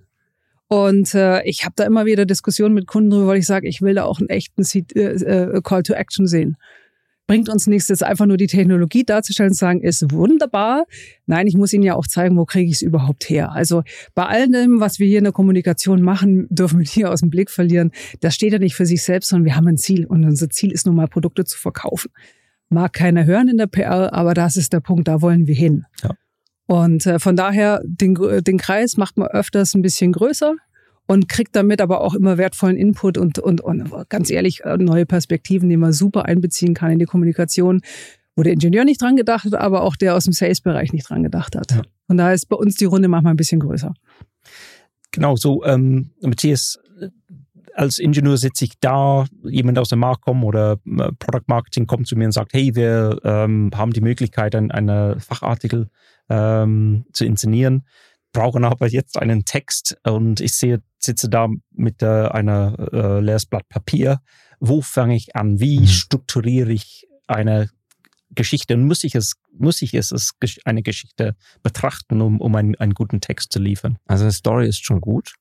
Und äh, ich habe da immer wieder Diskussionen mit Kunden drüber, weil ich sage, ich will da auch einen echten äh, Call to Action sehen. Bringt uns nichts, jetzt einfach nur die Technologie darzustellen und sagen, ist wunderbar. Nein, ich muss Ihnen ja auch zeigen, wo kriege ich es überhaupt her. Also bei allem, was wir hier in der Kommunikation machen, dürfen wir hier aus dem Blick verlieren. Das steht ja nicht für sich selbst, sondern wir haben ein Ziel. Und unser Ziel ist nun mal, Produkte zu verkaufen. Mag keiner hören in der P R, aber das ist der Punkt, da wollen wir hin. Ja. Und äh, von daher, den, den Kreis macht man öfters ein bisschen größer und kriegt damit aber auch immer wertvollen Input und, und, und ganz ehrlich, neue Perspektiven, die man super einbeziehen kann in die Kommunikation, wo der Ingenieur nicht dran gedacht hat, aber auch der aus dem Sales-Bereich nicht dran gedacht hat. Ja. Von daher ist bei uns die Runde manchmal ein bisschen größer. Genau, so ähm, Matthias, als Ingenieur sitze ich da, jemand aus dem Markt kommt oder äh, Product Marketing kommt zu mir und sagt, hey, wir ähm, haben die Möglichkeit, ein, eine Fachartikel ähm, zu inszenieren, brauchen aber jetzt einen Text und ich sehe, sitze da mit äh, einer äh, leeres Blatt Papier. Wo fange ich an? Wie mhm. strukturiere ich eine Geschichte? Und muss ich es, muss ich es als eine Geschichte betrachten, um, um einen, einen guten Text zu liefern? Also eine Story ist schon gut.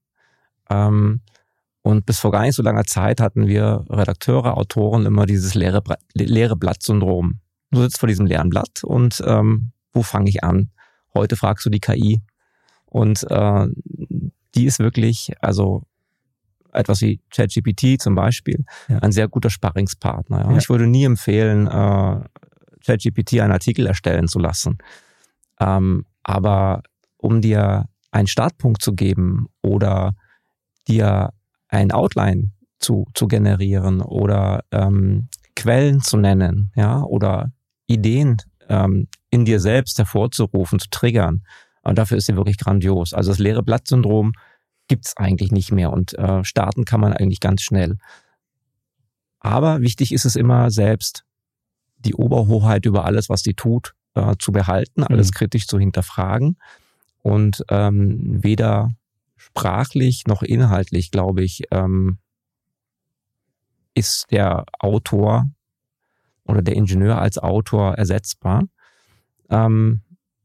Ähm Und bis vor gar nicht so langer Zeit hatten wir Redakteure, Autoren immer dieses leere, leere Blatt-Syndrom. Du sitzt vor diesem leeren Blatt und ähm, wo fange ich an? Heute fragst du die K I und äh, die ist wirklich, also etwas wie ChatGPT zum Beispiel, ja. ein sehr guter Sparringspartner. Ja. Ja. Ich würde nie empfehlen, äh, ChatGPT einen Artikel erstellen zu lassen. Ähm, aber um dir einen Startpunkt zu geben oder dir ein Outline zu, zu generieren oder ähm, Quellen zu nennen, ja, oder Ideen ähm, in dir selbst hervorzurufen, zu triggern. Und dafür ist sie wirklich grandios. Also das leere Blatt-Syndrom gibt's eigentlich nicht mehr und äh, starten kann man eigentlich ganz schnell. Aber wichtig ist es immer selbst, die Oberhoheit über alles, was sie tut, äh, zu behalten, alles mhm. kritisch zu hinterfragen und ähm, weder sprachlich noch inhaltlich, glaube ich, ähm, ist der Autor oder der Ingenieur als Autor ersetzbar. Ähm,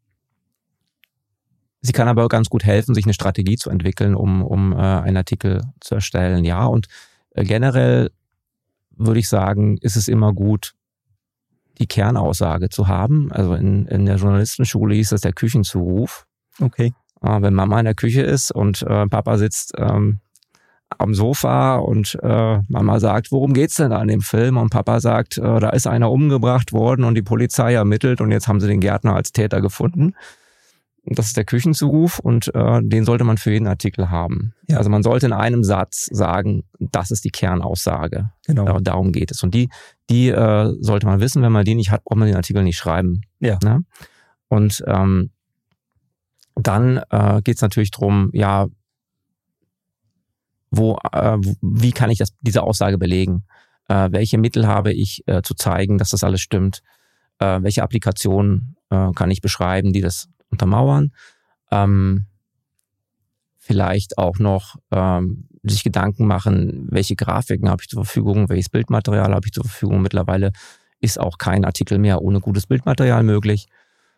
sie kann aber ganz gut helfen, sich eine Strategie zu entwickeln, um, um äh, einen Artikel zu erstellen. Ja, und äh, generell würde ich sagen, ist es immer gut, die Kernaussage zu haben. Also in, in der Journalistenschule hieß das der Küchenzuruf. Okay. Äh, wenn Mama in der Küche ist und äh, Papa sitzt ähm, am Sofa und äh, Mama sagt, worum geht's denn da in dem Film? Und Papa sagt, äh, da ist einer umgebracht worden und die Polizei ermittelt und jetzt haben sie den Gärtner als Täter gefunden. Das ist der Küchenzuruf und äh, den sollte man für jeden Artikel haben. Ja. Also man sollte in einem Satz sagen, das ist die Kernaussage. Genau. Äh, darum geht es. Und die, die äh, sollte man wissen. Wenn man die nicht hat, braucht man den Artikel nicht schreiben. Ja. Ne? Und ähm, dann äh, geht es natürlich drum, ja, wo, äh, wie kann ich das, diese Aussage belegen? Äh, welche Mittel habe ich äh, zu zeigen, dass das alles stimmt? Äh, welche Applikationen äh, kann ich beschreiben, die das untermauern? Ähm, vielleicht auch noch ähm, sich Gedanken machen, welche Grafiken habe ich zur Verfügung, welches Bildmaterial habe ich zur Verfügung. Mittlerweile ist auch kein Artikel mehr ohne gutes Bildmaterial möglich.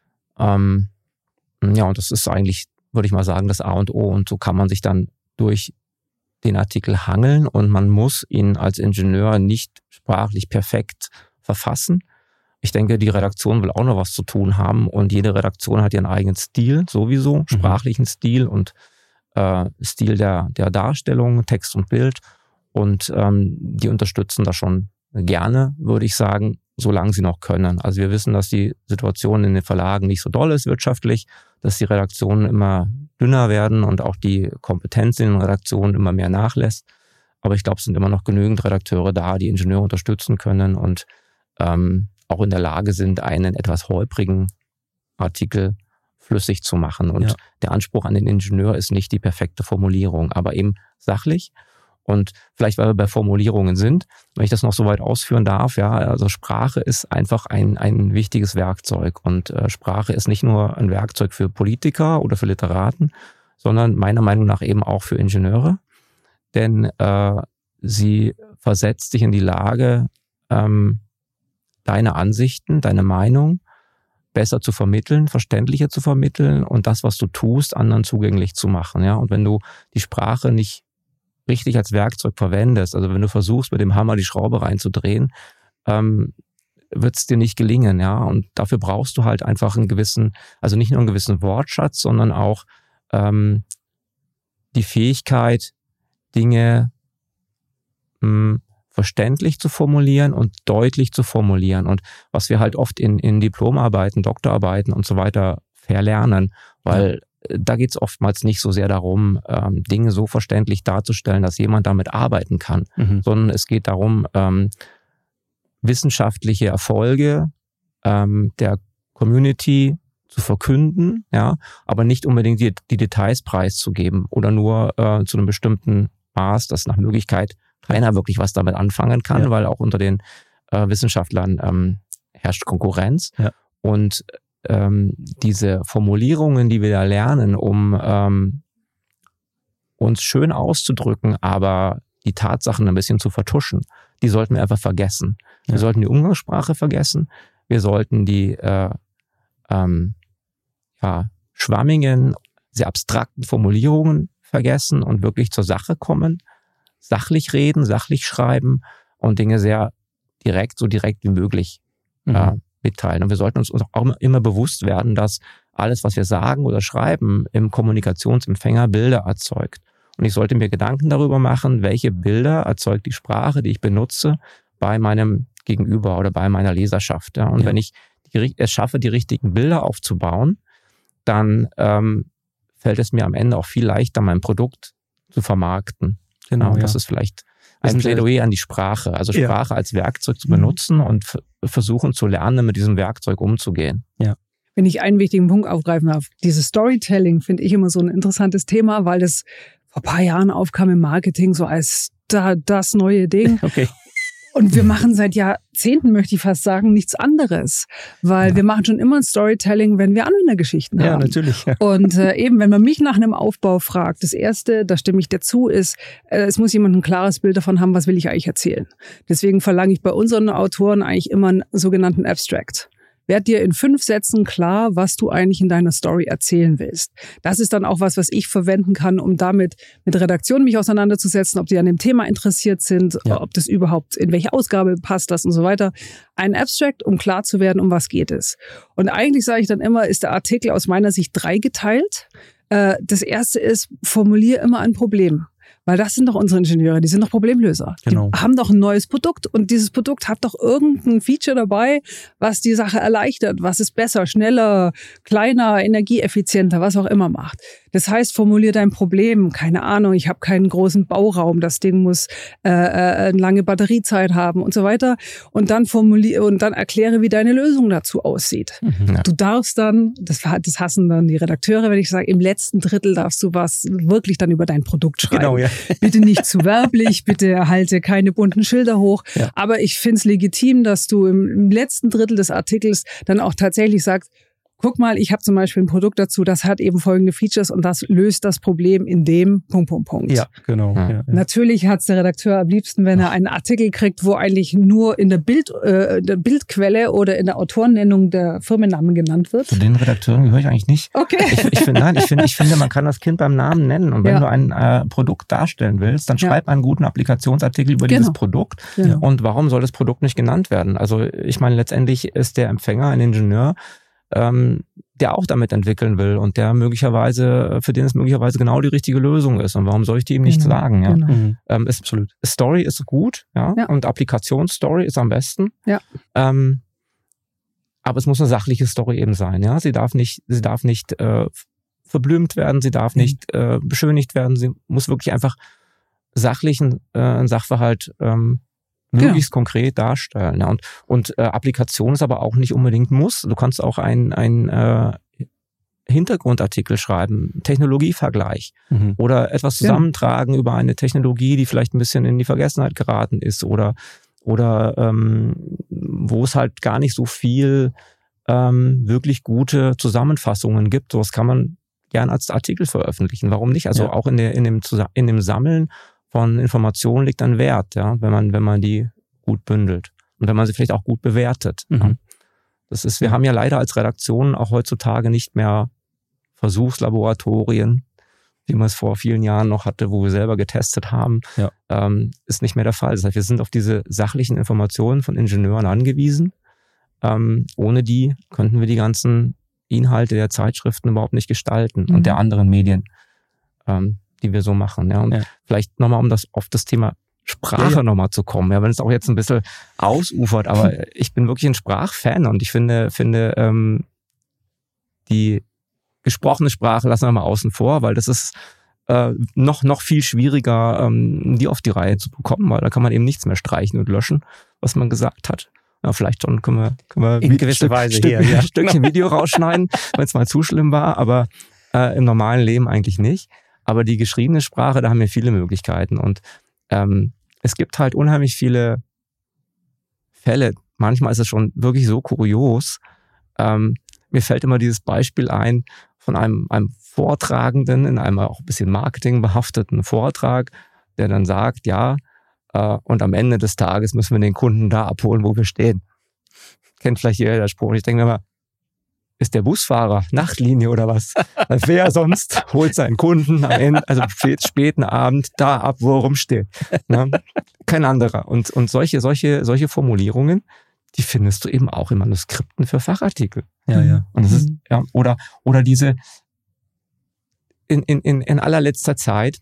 Ähm, ja, und das ist eigentlich, würde ich mal sagen, das A und O. Und so kann man sich dann durch den Artikel hangeln und man muss ihn als Ingenieur nicht sprachlich perfekt verfassen. Ich denke, die Redaktion will auch noch was zu tun haben und jede Redaktion hat ihren eigenen Stil sowieso, mhm. sprachlichen Stil und äh, Stil der, der Darstellung, Text und Bild und ähm, die unterstützen das schon gerne, würde ich sagen, solange sie noch können. Also wir wissen, dass die Situation in den Verlagen nicht so doll ist wirtschaftlich, dass die Redaktionen immer dünner werden und auch die Kompetenz in den Redaktionen immer mehr nachlässt. Aber ich glaube, es sind immer noch genügend Redakteure da, die Ingenieure unterstützen können und ähm, auch in der Lage sind, einen etwas holprigen Artikel flüssig zu machen. Und ja. der Anspruch an den Ingenieur ist nicht die perfekte Formulierung, aber eben sachlich. Und vielleicht, weil wir bei Formulierungen sind, wenn ich das noch so weit ausführen darf, ja, also Sprache ist einfach ein, ein wichtiges Werkzeug. Und äh, Sprache ist nicht nur ein Werkzeug für Politiker oder für Literaten, sondern meiner Meinung nach eben auch für Ingenieure. Denn äh, sie versetzt dich in die Lage, ähm, deine Ansichten, deine Meinung besser zu vermitteln, verständlicher zu vermitteln und das, was du tust, anderen zugänglich zu machen. Ja? Und wenn du die Sprache nicht richtig als Werkzeug verwendest, also wenn du versuchst, mit dem Hammer die Schraube reinzudrehen, ähm, wird es dir nicht gelingen. Ja? Und dafür brauchst du halt einfach einen gewissen, also nicht nur einen gewissen Wortschatz, sondern auch ähm, die Fähigkeit, Dinge mh, verständlich zu formulieren und deutlich zu formulieren. Und was wir halt oft in, in Diplomarbeiten, Doktorarbeiten und so weiter verlernen, weil ja. da geht es oftmals nicht so sehr darum, ähm, Dinge so verständlich darzustellen, dass jemand damit arbeiten kann, mhm. sondern es geht darum, ähm, wissenschaftliche Erfolge ähm, der Community zu verkünden, ja, aber nicht unbedingt die, die Details preiszugeben oder nur äh, zu einem bestimmten Maß, das nach Möglichkeit keiner wirklich was damit anfangen kann, ja. weil auch unter den äh, Wissenschaftlern ähm, herrscht Konkurrenz. Ja. Und ähm, diese Formulierungen, die wir da lernen, um ähm, uns schön auszudrücken, aber die Tatsachen ein bisschen zu vertuschen, die sollten wir einfach vergessen. Ja. Wir sollten die Umgangssprache vergessen. Wir sollten die äh, ähm, ja, schwammigen, sehr abstrakten Formulierungen vergessen und wirklich zur Sache kommen. Sachlich reden, sachlich schreiben und Dinge sehr direkt, so direkt wie möglich mhm. äh, mitteilen. Und wir sollten uns auch immer, immer bewusst werden, dass alles, was wir sagen oder schreiben, im Kommunikationsempfänger Bilder erzeugt. Und ich sollte mir Gedanken darüber machen, welche Bilder erzeugt die Sprache, die ich benutze, bei meinem Gegenüber oder bei meiner Leserschaft. Ja. Und ja. wenn ich die, es schaffe, die richtigen Bilder aufzubauen, dann ähm, fällt es mir am Ende auch viel leichter, mein Produkt zu vermarkten. Genau, ja. das ist vielleicht ein Plädoyer an die Sprache. Also Sprache ja. als Werkzeug zu benutzen und f- versuchen zu lernen, mit diesem Werkzeug umzugehen. Ja. Wenn ich einen wichtigen Punkt aufgreifen darf, dieses Storytelling finde ich immer so ein interessantes Thema, weil das vor ein paar Jahren aufkam im Marketing so als da, das neue Ding. Okay. Und wir machen seit Jahrzehnten, möchte ich fast sagen, nichts anderes. Weil ja. wir machen schon immer ein Storytelling, wenn wir Anwendergeschichten ja, haben. Natürlich, ja, natürlich. Und äh, eben, wenn man mich nach einem Aufbau fragt, das Erste, da stimme ich dazu, ist, äh, es muss jemand ein klares Bild davon haben, was will ich eigentlich erzählen. Deswegen verlange ich bei unseren Autoren eigentlich immer einen sogenannten Abstract. Werd dir in fünf Sätzen klar, was du eigentlich in deiner Story erzählen willst. Das ist dann auch was, was ich verwenden kann, um damit mit Redaktionen mich auseinanderzusetzen, ob die an dem Thema interessiert sind, ja. ob das überhaupt, in welche Ausgabe passt das und so weiter. Ein Abstract, um klar zu werden, um was geht es. Und eigentlich sage ich dann immer, ist der Artikel aus meiner Sicht dreigeteilt. Das erste ist, formulier immer ein Problem. Weil das sind doch unsere Ingenieure, die sind doch Problemlöser. Genau. Die haben doch ein neues Produkt und dieses Produkt hat doch irgendein Feature dabei, was die Sache erleichtert, was es besser, schneller, kleiner, energieeffizienter, was auch immer macht. Das heißt, formulier dein Problem. Keine Ahnung, ich habe keinen großen Bauraum, das Ding muss äh, äh, eine lange Batteriezeit haben und so weiter. Und dann formuliere und dann erkläre, wie deine Lösung dazu aussieht. Mhm, ja. Du darfst dann, das, das hassen dann die Redakteure, wenn ich sage, im letzten Drittel darfst du was wirklich dann über dein Produkt schreiben. Genau, ja. Bitte nicht zu werblich, bitte halte keine bunten Schilder hoch. Ja. Aber ich finde es legitim, dass du im, im letzten Drittel des Artikels dann auch tatsächlich sagst, guck mal, ich habe zum Beispiel ein Produkt dazu, das hat eben folgende Features und das löst das Problem in dem Punkt, Punkt, Punkt. Ja, genau. Ja. Ja, ja. Natürlich hat's der Redakteur am liebsten, wenn er einen Artikel kriegt, wo eigentlich nur in der, Bild, äh, der Bildquelle oder in der Autorennennung der Firmennamen genannt wird. Zu den Redakteuren gehöre ich eigentlich nicht. Okay. Ich, ich, find, nein, ich, find, ich finde, man kann das Kind beim Namen nennen. Und wenn ja. du ein äh, Produkt darstellen willst, dann schreib ja. einen guten Applikationsartikel über genau. dieses Produkt. Genau. Und warum soll das Produkt nicht genannt werden? Also ich meine, letztendlich ist der Empfänger ein Ingenieur, ähm, der auch damit entwickeln will und der möglicherweise, für den es möglicherweise genau die richtige Lösung ist. Und warum soll ich die ihm nicht genau, sagen? Ja? Genau. Mhm. Ähm, ist, Absolut. Story ist gut, ja, ja. und Applikationsstory ist am besten. Ja. Ähm, aber es muss eine sachliche Story eben sein. Ja, sie darf nicht, sie darf nicht äh, verblümt werden, sie darf mhm. nicht äh, beschönigt werden. Sie muss wirklich einfach sachlichen äh, einen Sachverhalt ähm, möglichst genau. konkret darstellen. Ja. Und, und äh, Applikation ist aber auch nicht unbedingt muss. Du kannst auch ein, ein äh, Hintergrundartikel schreiben, Technologievergleich mhm. oder etwas zusammentragen ja. über eine Technologie, die vielleicht ein bisschen in die Vergessenheit geraten ist oder, oder ähm, wo es halt gar nicht so viel ähm, wirklich gute Zusammenfassungen gibt. Sowas kann man gern als Artikel veröffentlichen. Warum nicht? Also ja. auch in, der, in, dem, in dem Sammeln von Informationen liegt ein Wert, ja, wenn man, wenn man die gut bündelt und wenn man sie vielleicht auch gut bewertet. Mhm. Ja. Das ist, wir haben ja leider als Redaktion auch heutzutage nicht mehr Versuchslaboratorien, wie man es vor vielen Jahren noch hatte, wo wir selber getestet haben. Ja. Ähm, ist nicht mehr der Fall. Das heißt, wir sind auf diese sachlichen Informationen von Ingenieuren angewiesen. Ähm, ohne die könnten wir die ganzen Inhalte der Zeitschriften überhaupt nicht gestalten mhm. und der anderen Medien. Ähm, die wir so machen. Ja. Und ja. vielleicht nochmal, um das auf das Thema Sprache ja, ja. nochmal zu kommen. Ja, wenn es auch jetzt ein bisschen ausufert, aber ich bin wirklich ein Sprachfan und ich finde, finde ähm, die gesprochene Sprache lassen wir mal außen vor, weil das ist äh, noch noch viel schwieriger, ähm, die auf die Reihe zu bekommen, weil da kann man eben nichts mehr streichen und löschen, was man gesagt hat. Ja, vielleicht schon können wir, können wir in gewisser Weise Stück, hier, ja. ein Stückchen Video rausschneiden, wenn es mal zu schlimm war, aber äh, im normalen Leben eigentlich nicht. Aber die geschriebene Sprache, da haben wir viele Möglichkeiten. Und ähm, es gibt halt unheimlich viele Fälle. Manchmal ist es schon wirklich so kurios. Ähm, mir fällt immer dieses Beispiel ein von einem, einem Vortragenden in einem auch ein bisschen marketingbehafteten Vortrag, der dann sagt, ja, äh, und am Ende des Tages müssen wir den Kunden da abholen, wo wir stehen. Kennt vielleicht jeder der Spruch. Ich denke mir immer, ist der Busfahrer Nachtlinie oder was? Wer sonst holt seinen Kunden am Ende, also spät, späten Abend da ab, wo er rumsteht? Ne? Kein anderer. Und, und solche, solche, solche Formulierungen, die findest du eben auch in Manuskripten für Fachartikel. Ja, ja. Und das ist, ja, oder, oder diese, in, in, in, in allerletzter Zeit,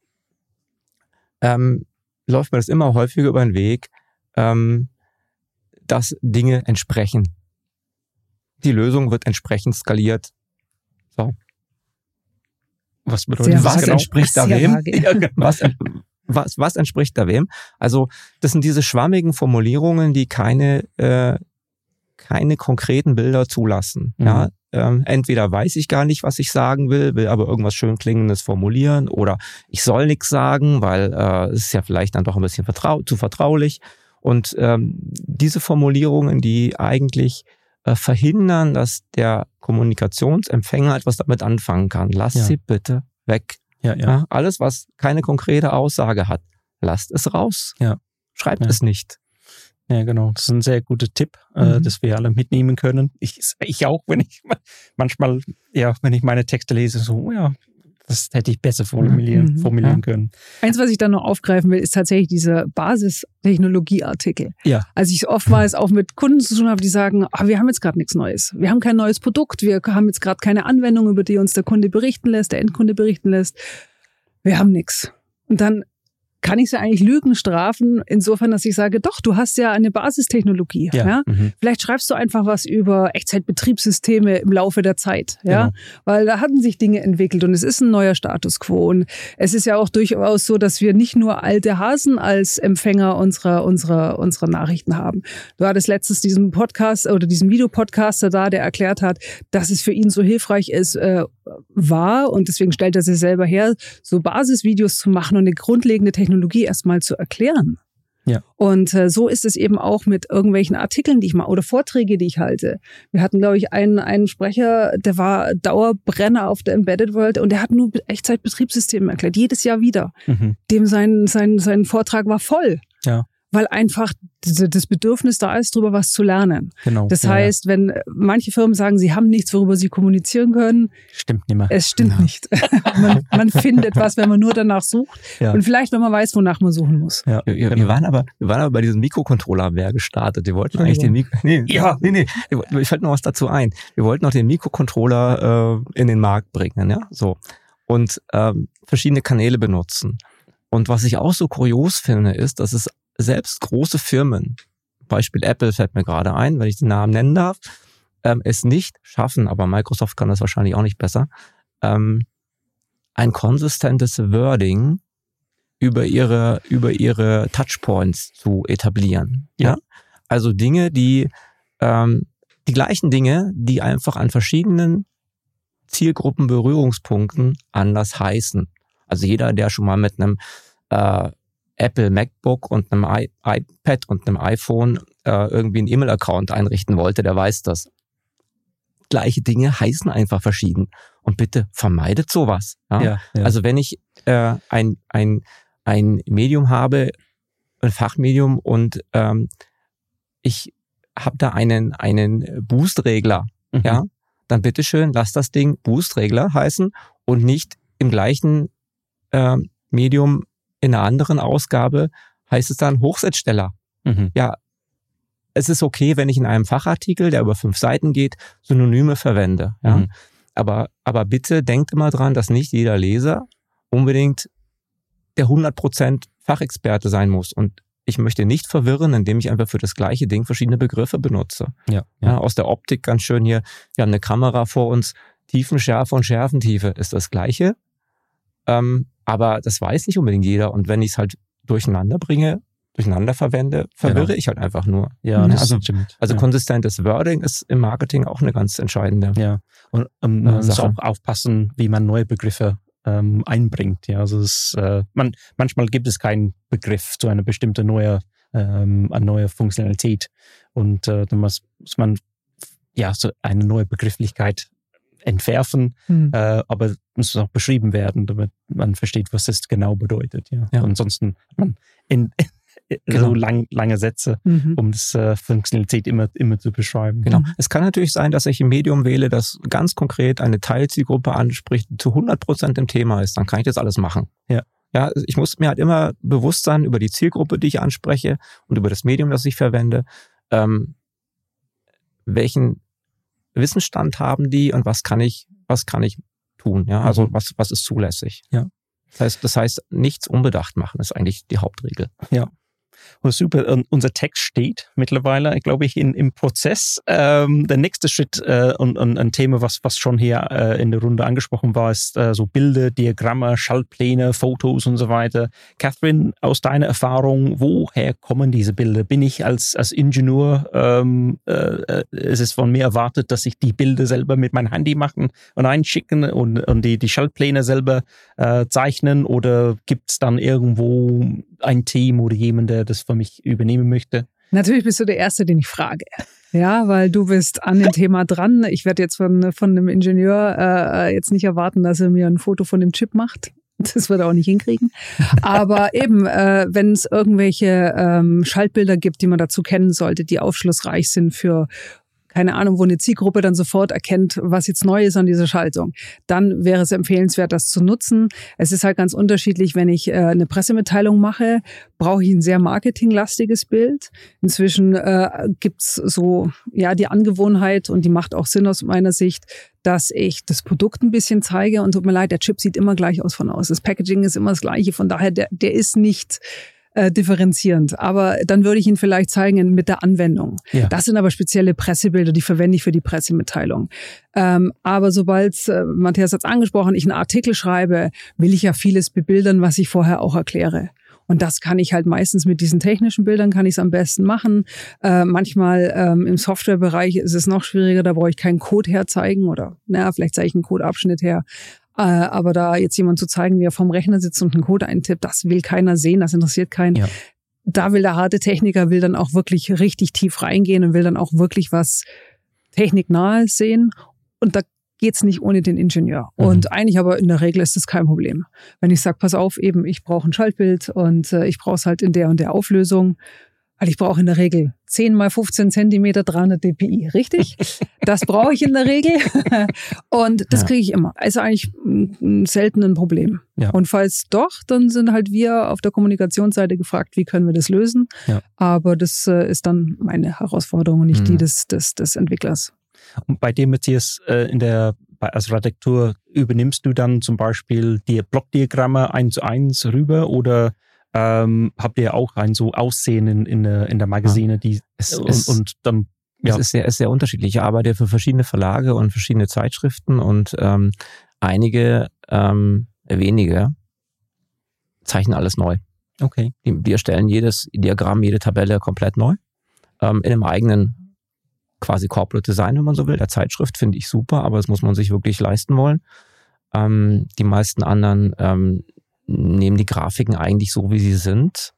ähm, läuft mir das immer häufiger über den Weg, ähm, dass Dinge entsprechen. Die Lösung wird entsprechend skaliert. So. Was bedeutet das? Was genau? entspricht da wem? Ja, genau. was, was, was entspricht da wem? Also, das sind diese schwammigen Formulierungen, die keine, äh, keine konkreten Bilder zulassen. Mhm. Ja, ähm, entweder weiß ich gar nicht, was ich sagen will, will aber irgendwas schön Klingendes formulieren, oder ich soll nichts sagen, weil äh, es ist ja vielleicht dann doch ein bisschen vertrau- zu vertraulich. Und ähm, diese Formulierungen, die eigentlich äh, verhindern, dass der Kommunikationsempfänger etwas damit anfangen kann. Lasst ja. sie bitte weg. Ja, ja. Ja, alles, was keine konkrete Aussage hat, lasst es raus. Ja. Schreibt ja. es nicht. Ja, genau. Das ist ein sehr guter Tipp, mhm. äh, dass wir alle mitnehmen können. Ich, ich auch, wenn ich manchmal, ja, wenn ich meine Texte lese, so, oh ja, das hätte ich besser formulieren, mhm. formulieren ja. können. Eins, was ich dann noch aufgreifen will, ist tatsächlich diese Basistechnologieartikel. Ja. Also ich oftmals auch mit Kunden zu tun habe, die sagen, ah, wir haben jetzt gerade nichts Neues. Wir haben kein neues Produkt. Wir haben jetzt gerade keine Anwendung, über die uns der Kunde berichten lässt, der Endkunde berichten lässt. Wir haben nichts. Und dann kann ich sie eigentlich Lügen strafen, insofern, dass ich sage, doch, du hast ja eine Basistechnologie. Ja. ja? Mhm. Vielleicht schreibst du einfach was über Echtzeitbetriebssysteme im Laufe der Zeit. Ja, genau. Weil da hatten sich Dinge entwickelt und es ist ein neuer Status quo. Und es ist ja auch durchaus so, dass wir nicht nur alte Hasen als Empfänger unserer, unserer, unserer Nachrichten haben. Du hattest letztens diesen Podcast oder diesen Videopodcaster da, der erklärt hat, dass es für ihn so hilfreich ist, äh, war, und deswegen stellt er sich selber her, so Basisvideos zu machen und eine grundlegende Technologie erstmal zu erklären. Ja. Und äh, so ist es eben auch mit irgendwelchen Artikeln, die ich mal oder Vorträge, die ich halte. Wir hatten, glaube ich, einen, einen Sprecher, der war Dauerbrenner auf der Embedded World und der hat nur Echtzeitbetriebssysteme erklärt, jedes Jahr wieder. Mhm. Dem sein, sein, sein Vortrag war voll. Ja. Weil einfach das Bedürfnis da ist, darüber was zu lernen. Genau. Das ja, heißt, ja. wenn manche Firmen sagen, sie haben nichts, worüber sie kommunizieren können. Stimmt nicht mehr. Es stimmt ja. nicht. man, man findet was, wenn man nur danach sucht. Ja. Und vielleicht, wenn man weiß, wonach man suchen muss. Ja, wir, genau. wir, waren aber, wir waren aber bei diesem Mikrocontroller haben wir gestartet. Wir wollten eigentlich den Mikro... Nee, ja. nee, nee. Ich fällt noch was dazu ein. Wir wollten noch den Mikrocontroller äh, in den Markt bringen. Ja, so. Und ähm, verschiedene Kanäle benutzen. Und was ich auch so kurios finde, ist, dass es selbst große Firmen, Beispiel Apple fällt mir gerade ein, wenn ich den Namen nennen darf, ähm, es nicht schaffen, aber Microsoft kann das wahrscheinlich auch nicht besser, ähm, ein konsistentes Wording über ihre über ihre Touchpoints zu etablieren. Ja, ja? Also Dinge, die ähm, die gleichen Dinge, die einfach an verschiedenen Zielgruppenberührungspunkten anders heißen. Also jeder, der schon mal mit einem äh, Apple MacBook und einem I- iPad und einem iPhone äh, irgendwie einen E-Mail-Account einrichten wollte, der weiß das. Gleiche Dinge heißen einfach verschieden. Und bitte vermeidet sowas. Ja? Ja, ja. Also wenn ich äh, ein, ein, ein Medium habe, ein Fachmedium, und ähm, ich habe da einen, einen Boost-Regler, mhm. ja, dann bitteschön, lass das Ding Boost-Regler heißen und nicht im gleichen äh, Medium in einer anderen Ausgabe heißt es dann Hochsetzsteller. Mhm. Ja, es ist okay, wenn ich in einem Fachartikel, der über fünf Seiten geht, Synonyme verwende. Ja? Mhm. Aber, aber bitte denkt immer dran, dass nicht jeder Leser unbedingt der hundert Prozent Fachexperte sein muss. Und ich möchte nicht verwirren, indem ich einfach für das gleiche Ding verschiedene Begriffe benutze. Ja, ja. Ja, aus der Optik ganz schön hier, wir haben eine Kamera vor uns, Tiefenschärfe und Schärfentiefe ist das Gleiche. Ähm, aber das weiß nicht unbedingt jeder. Und wenn ich es halt durcheinander bringe, durcheinander verwende, verwirre genau. ich halt einfach nur. Ja, das also, stimmt. Also ja. konsistentes Wording ist im Marketing auch eine ganz entscheidende Ja, und ähm, man muss auch aufpassen, wie man neue Begriffe ähm, einbringt. Ja, also es, äh, man, manchmal gibt es keinen Begriff zu einer bestimmten neue, ähm, eine neue Funktionalität. Und äh, dann muss, muss man ja so eine neue Begrifflichkeit entwerfen, hm. äh, aber muss auch beschrieben werden, damit man versteht, was das genau bedeutet. Ja. Ja. Ansonsten hat man in, in genau. so lang, lange Sätze, mhm. um das äh, Funktionalität immer, immer zu beschreiben. Genau. Mhm. Es kann natürlich sein, dass ich ein Medium wähle, das ganz konkret eine Teilzielgruppe anspricht, die zu hundert Prozent im Thema ist. Dann kann ich das alles machen. Ja. Ja, ich muss mir halt immer bewusst sein über die Zielgruppe, die ich anspreche, und über das Medium, das ich verwende. Ähm, welchen Wissensstand haben die und was kann ich, was kann ich tun? Ja, also mhm. was, was ist zulässig? Ja. Das heißt, das heißt, nichts unbedacht machen ist eigentlich die Hauptregel. Ja. Oh, super. Und unser Text steht mittlerweile, glaube ich, in, im Prozess. Ähm, der nächste Schritt äh, und, und ein Thema, was, was schon hier äh, in der Runde angesprochen war, ist äh, so Bilder, Diagramme, Schaltpläne, Fotos und so weiter. Catherine, aus deiner Erfahrung, woher kommen diese Bilder? Bin ich als, als Ingenieur, ähm, äh, es ist von mir erwartet, dass ich die Bilder selber mit meinem Handy machen und einschicken und, und die, die Schaltpläne selber äh, zeichnen, oder gibt es dann irgendwo ein Team oder jemand, der das für mich übernehmen möchte? Natürlich bist du der Erste, den ich frage. Ja, weil du bist an dem Thema dran. Ich werde jetzt von, von einem Ingenieur äh, jetzt nicht erwarten, dass er mir ein Foto von dem Chip macht. Das wird er auch nicht hinkriegen. Aber eben, äh, wenn es irgendwelche ähm, Schaltbilder gibt, die man dazu kennen sollte, die aufschlussreich sind für, keine Ahnung, wo eine Zielgruppe dann sofort erkennt, was jetzt neu ist an dieser Schaltung, dann wäre es empfehlenswert, das zu nutzen. Es ist halt ganz unterschiedlich, wenn ich äh, eine Pressemitteilung mache, brauche ich ein sehr marketinglastiges Bild. Inzwischen äh, gibt's so ja die Angewohnheit, und die macht auch Sinn aus meiner Sicht, dass ich das Produkt ein bisschen zeige. Und tut mir leid, der Chip sieht immer gleich aus von außen. Das Packaging ist immer das gleiche, von daher, der, der ist nicht Äh, differenzierend. Aber dann würde ich ihn vielleicht zeigen mit der Anwendung. Ja. Das sind aber spezielle Pressebilder, die verwende ich für die Pressemitteilung. Ähm, aber sobald, äh, Matthias hat es angesprochen, ich einen Artikel schreibe, will ich ja vieles bebildern, was ich vorher auch erkläre. Und das kann ich halt meistens mit diesen technischen Bildern, kann ich es am besten machen. Äh, manchmal ähm, im Softwarebereich ist es noch schwieriger, da brauche ich keinen Code herzeigen oder naja, vielleicht zeige ich einen Codeabschnitt her. Aber da jetzt jemand zu zeigen, wie er vorm Rechner sitzt und einen Code eintippt, das will keiner sehen, das interessiert keinen. Ja. Da will der harte Techniker, will dann auch wirklich richtig tief reingehen und will dann auch wirklich was techniknahes sehen. Und da geht's nicht ohne den Ingenieur. Mhm. Und eigentlich aber in der Regel ist das kein Problem. Wenn ich sage, pass auf, eben, ich brauche ein Schaltbild und äh, ich brauche es halt in der und der Auflösung, weil ich brauche in der Regel zehn mal fünfzehn Zentimeter, dreihundert dpi, richtig? Das brauche ich in der Regel. Und das ja. kriege ich immer. Ist eigentlich ein, selten ein Problem. Ja. Und falls doch, dann sind halt wir auf der Kommunikationsseite gefragt, wie können wir das lösen? Ja. Aber das äh, ist dann meine Herausforderung und nicht mhm. die des, des, des Entwicklers. Und bei dem, Matthias, äh, in der, als Redakteur übernimmst du dann zum Beispiel die Blockdiagramme eins zu eins rüber oder Ähm, habt ihr auch ein so Aussehen in, in, in der Magazine, die es, und, es, und dann ja. Es ist sehr, ist sehr unterschiedlich. Ich arbeite für verschiedene Verlage und verschiedene Zeitschriften und ähm, einige ähm, wenige zeichnen alles neu. Okay. Die, die erstellen jedes Diagramm, jede Tabelle komplett neu. Ähm, in einem eigenen quasi Corporate Design, wenn man so will. Der Zeitschrift finde ich super, aber das muss man sich wirklich leisten wollen. Ähm, die meisten anderen ähm, nehmen die Grafiken eigentlich so, wie sie sind.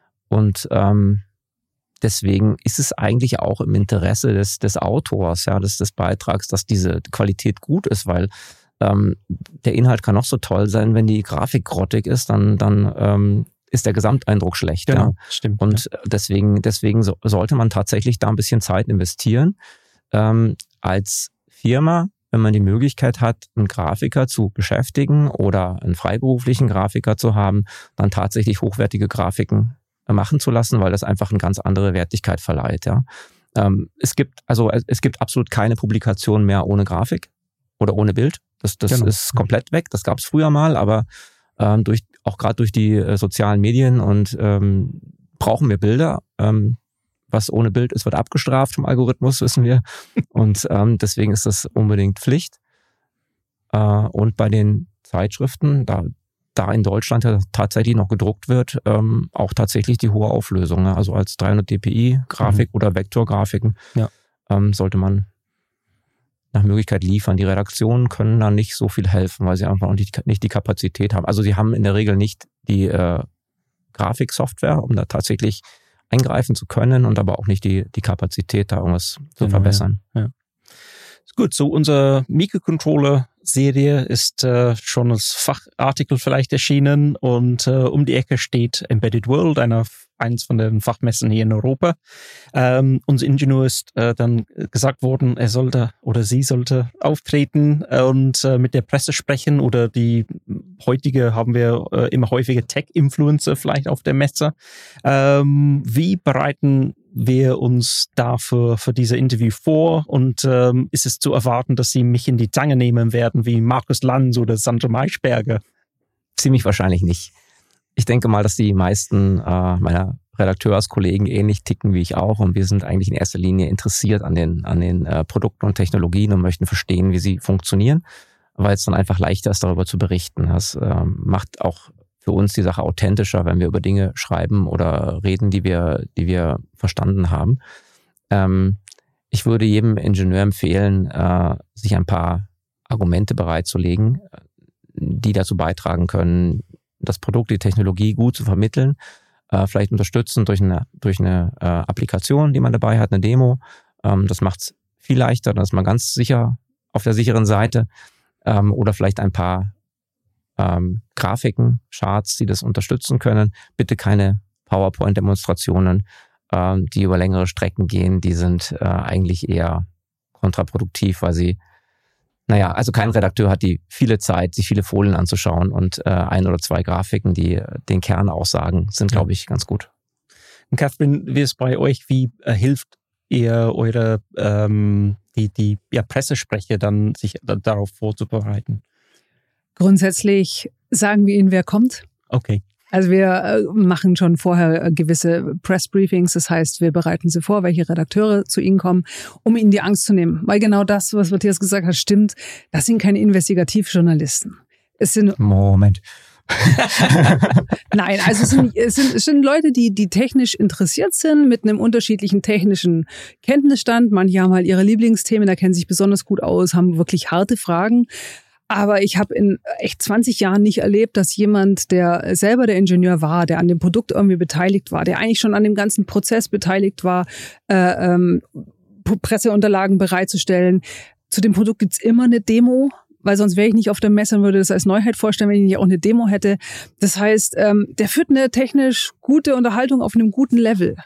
Und ähm, deswegen ist es eigentlich auch im Interesse des, des Autors, ja, des, des Beitrags, dass diese Qualität gut ist, weil ähm, der Inhalt kann noch so toll sein, wenn die Grafik grottig ist, dann, dann ähm, ist der Gesamteindruck schlecht. Genau, ja. stimmt. Und ja. deswegen, deswegen so, sollte man tatsächlich da ein bisschen Zeit investieren. Ähm, als Firma, wenn man die Möglichkeit hat, einen Grafiker zu beschäftigen oder einen freiberuflichen Grafiker zu haben, dann tatsächlich hochwertige Grafiken machen zu lassen, weil das einfach eine ganz andere Wertigkeit verleiht. Ja. Ähm, es gibt also es gibt absolut keine Publikation mehr ohne Grafik oder ohne Bild. Das, das genau. ist komplett weg. Das gab es früher mal, aber ähm, durch auch gerade durch die äh, sozialen Medien und ähm, brauchen wir Bilder. Ähm, Was ohne Bild ist, wird abgestraft vom Algorithmus, wissen wir. Und ähm, deswegen ist das unbedingt Pflicht. Äh, und bei den Zeitschriften, da, da in Deutschland ja tatsächlich noch gedruckt wird, ähm, auch tatsächlich die hohe Auflösung. Ne? Also als dreihundert dpi Grafik mhm. oder Vektorgrafiken ja. ähm, sollte man nach Möglichkeit liefern. Die Redaktionen können da nicht so viel helfen, weil sie einfach nicht, nicht die Kapazität haben. Also sie haben in der Regel nicht die äh, Grafiksoftware, um da tatsächlich eingreifen zu können und aber auch nicht die, die Kapazität, da irgendwas zu genau, verbessern. Ja, ja. Gut, so unsere Microcontroller-Serie ist äh, schon als Fachartikel vielleicht erschienen und äh, um die Ecke steht Embedded World, einer, eins von den Fachmessen hier in Europa. Ähm, unser Ingenieur ist äh, dann gesagt worden, er sollte oder sie sollte auftreten und äh, mit der Presse sprechen oder die heutige haben wir äh, immer häufiger Tech-Influencer vielleicht auf der Messe. Ähm, wie bereiten wir uns dafür für diese Interview vor und ähm, ist es zu erwarten, dass Sie mich in die Zange nehmen werden wie Markus Lanz oder Sandra Maischberger? Ziemlich wahrscheinlich nicht. Ich denke mal, dass die meisten äh, meiner Redakteurskollegen ähnlich ticken wie ich auch und wir sind eigentlich in erster Linie interessiert an den, an den äh, Produkten und Technologien und möchten verstehen, wie sie funktionieren, weil es dann einfach leichter ist, darüber zu berichten. Das äh, macht auch für uns die Sache authentischer, wenn wir über Dinge schreiben oder reden, die wir, die wir verstanden haben. Ähm, ich würde jedem Ingenieur empfehlen, äh, sich ein paar Argumente bereitzulegen, die dazu beitragen können, das Produkt, die Technologie gut zu vermitteln. äh, vielleicht unterstützen durch eine, durch eine äh, Applikation, die man dabei hat, eine Demo. Ähm, das macht es viel leichter, dann ist man ganz sicher auf der sicheren Seite. Ähm, oder vielleicht ein paar ähm, Grafiken, Charts, die das unterstützen können. Bitte keine PowerPoint-Demonstrationen, ähm, die über längere Strecken gehen. Die sind äh, eigentlich eher kontraproduktiv, weil sie, naja, also kein Redakteur hat die viele Zeit, sich viele Folien anzuschauen, und äh, ein oder zwei Grafiken, die den Kern aussagen, sind, glaube ich, ganz gut. Und Catherine, wie ist bei euch, wie äh, hilft ihr eure ähm, die, die ja, Pressesprecher dann, sich da, darauf vorzubereiten? Grundsätzlich sagen wir ihnen, wer kommt. Okay. Also wir machen schon vorher gewisse Pressbriefings, das heißt, wir bereiten sie vor, welche Redakteure zu ihnen kommen, um ihnen die Angst zu nehmen. Weil genau das, was Matthias gesagt hat, stimmt. Das sind keine Investigativjournalisten. Es sind Moment. Nein, also es sind, es sind, es sind Leute, die, die technisch interessiert sind, mit einem unterschiedlichen technischen Kenntnisstand. Manche haben halt ihre Lieblingsthemen, da kennen sich besonders gut aus, haben wirklich harte Fragen. Aber ich habe in echt zwanzig Jahren nicht erlebt, dass jemand, der selber der Ingenieur war, der an dem Produkt irgendwie beteiligt war, der eigentlich schon an dem ganzen Prozess beteiligt war, äh, ähm, Presseunterlagen bereitzustellen. Zu dem Produkt gibt's immer eine Demo, weil sonst wäre ich nicht auf der Messe und würde das als Neuheit vorstellen, wenn ich nicht auch eine Demo hätte. Das heißt, ähm, der führt eine technisch gute Unterhaltung auf einem guten Level.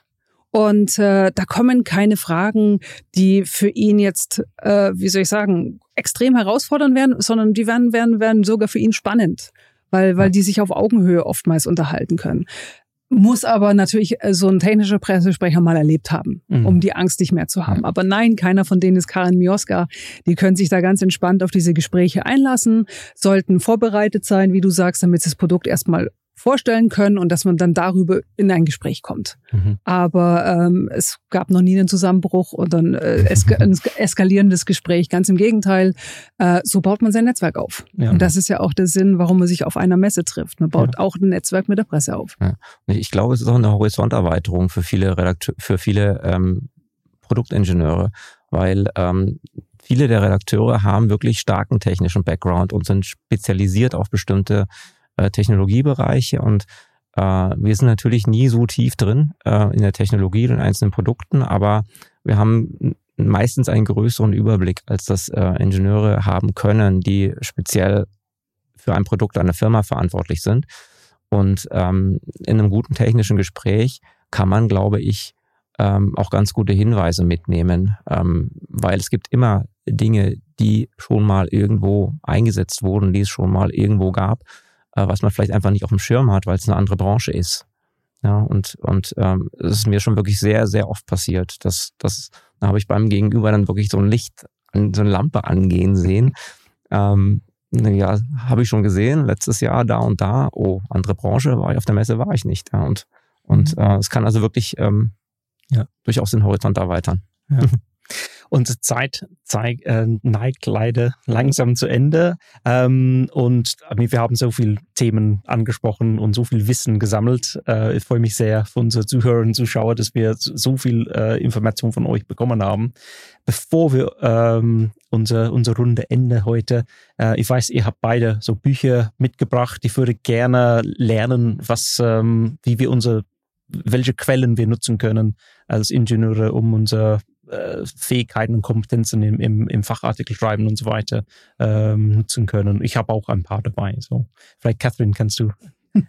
Und äh, da kommen keine Fragen, die für ihn jetzt, äh, wie soll ich sagen, extrem herausfordernd werden, sondern die werden, werden, werden sogar für ihn spannend, weil, weil die sich auf Augenhöhe oftmals unterhalten können. Muss aber natürlich so ein technischer Pressesprecher mal erlebt haben, mhm. um die Angst nicht mehr zu haben. Aber nein, keiner von denen ist Karin Mioska. Die können sich da ganz entspannt auf diese Gespräche einlassen, sollten vorbereitet sein, wie du sagst, damit sie das Produkt erstmal vorstellen können und dass man dann darüber in ein Gespräch kommt. Mhm. Aber ähm, es gab noch nie einen Zusammenbruch und dann äh, eska- ein eskalierendes Gespräch. Ganz im Gegenteil, äh, so baut man sein Netzwerk auf. Ja. Und das ist ja auch der Sinn, warum man sich auf einer Messe trifft. Man baut ja. auch ein Netzwerk mit der Presse auf. Ja. Ich glaube, es ist auch eine Horizonterweiterung für viele Redakteure, für viele ähm, Produktingenieure, weil ähm, viele der Redakteure haben wirklich starken technischen Background und sind spezialisiert auf bestimmte Technologiebereiche, und äh, wir sind natürlich nie so tief drin äh, in der Technologie und einzelnen Produkten, aber wir haben meistens einen größeren Überblick, als das äh, Ingenieure haben können, die speziell für ein Produkt einer Firma verantwortlich sind. Und ähm, in einem guten technischen Gespräch kann man, glaube ich, ähm, auch ganz gute Hinweise mitnehmen, ähm, weil es gibt immer Dinge, die schon mal irgendwo eingesetzt wurden, die es schon mal irgendwo gab, was man vielleicht einfach nicht auf dem Schirm hat, weil es eine andere Branche ist. Ja, und und ähm, es ist mir schon wirklich sehr, sehr oft passiert, dass, dass da habe ich beim Gegenüber dann wirklich so ein Licht, so eine Lampe angehen sehen. Ähm, ja, habe ich schon gesehen, letztes Jahr da und da. Oh, andere Branche, war ich auf der Messe, war ich nicht. Ja, und und mhm. äh, es kann also wirklich ähm, ja. durchaus den Horizont erweitern. Ja. Unsere Zeit zeig, äh, neigt leider langsam zu Ende. Ähm, und wir haben so viele Themen angesprochen und so viel Wissen gesammelt. Äh, ich freue mich sehr für unsere Zuhörer und Zuschauer, dass wir so viel äh, Information von euch bekommen haben. Bevor wir ähm, unsere, unsere Runde enden heute, äh, ich weiß, ihr habt beide so Bücher mitgebracht. Ich würde gerne lernen, was, ähm, wie wir unsere, welche Quellen wir nutzen können als Ingenieure, um unser Fähigkeiten und Kompetenzen im, im, im Fachartikel schreiben und so weiter ähm, nutzen können. Ich habe auch ein paar dabei. So, vielleicht, Catherine, kannst du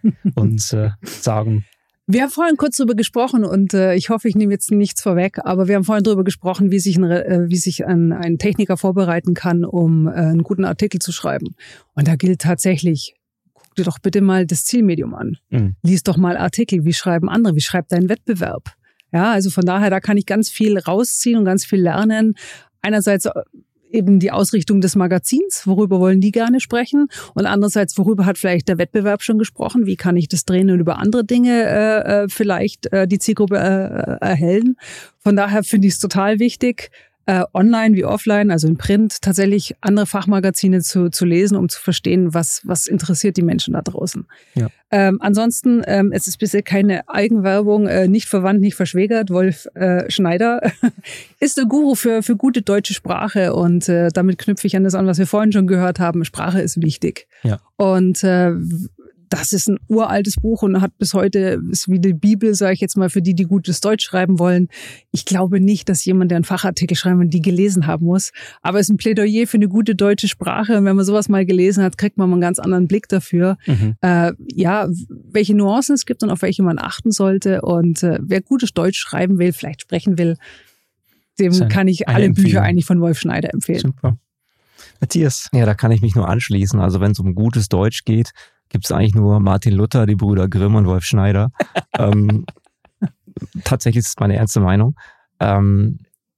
uns äh, sagen? Wir haben vorhin kurz drüber gesprochen und äh, ich hoffe, ich nehme jetzt nichts vorweg, aber wir haben vorhin drüber gesprochen, wie sich ein, äh, wie sich ein, ein Techniker vorbereiten kann, um äh, einen guten Artikel zu schreiben. Und da gilt tatsächlich, guck dir doch bitte mal das Zielmedium an. Mhm. Lies doch mal Artikel. Wie schreiben andere? Wie schreibt dein Wettbewerb? Ja, also von daher, da kann ich ganz viel rausziehen und ganz viel lernen. Einerseits eben die Ausrichtung des Magazins, worüber wollen die gerne sprechen, und andererseits, worüber hat vielleicht der Wettbewerb schon gesprochen, wie kann ich das drehen und über andere Dinge äh, vielleicht äh, die Zielgruppe äh, erhellen. Von daher finde ich es total wichtig, äh, online wie offline, also in Print, tatsächlich andere Fachmagazine zu, zu lesen, um zu verstehen, was, was interessiert die Menschen da draußen. Ja. Ähm, ansonsten, ähm, es ist bisher keine Eigenwerbung, äh, nicht verwandt, nicht verschwägert. Wolf äh, Schneider ist der Guru für, für gute deutsche Sprache, und äh, damit knüpfe ich an das an, was wir vorhin schon gehört haben. Sprache ist wichtig. Ja. Und äh, das ist ein uraltes Buch und hat bis heute, ist wie die Bibel, sage ich jetzt mal, für die, die gutes Deutsch schreiben wollen. Ich glaube nicht, dass jemand, der einen Fachartikel schreiben will, die gelesen haben muss. Aber es ist ein Plädoyer für eine gute deutsche Sprache. Und wenn man sowas mal gelesen hat, kriegt man mal einen ganz anderen Blick dafür. Mhm. Äh, ja, welche Nuancen es gibt und auf welche man achten sollte. Und äh, wer gutes Deutsch schreiben will, vielleicht sprechen will, dem so kann ich alle Bücher eigentlich von Wolf Schneider empfehlen. Super. Matthias? Ja, da kann ich mich nur anschließen. Also wenn es um gutes Deutsch geht, gibt es eigentlich nur Martin Luther, die Brüder Grimm und Wolf Schneider. ähm, tatsächlich ist es meine ernste Meinung. Ähm,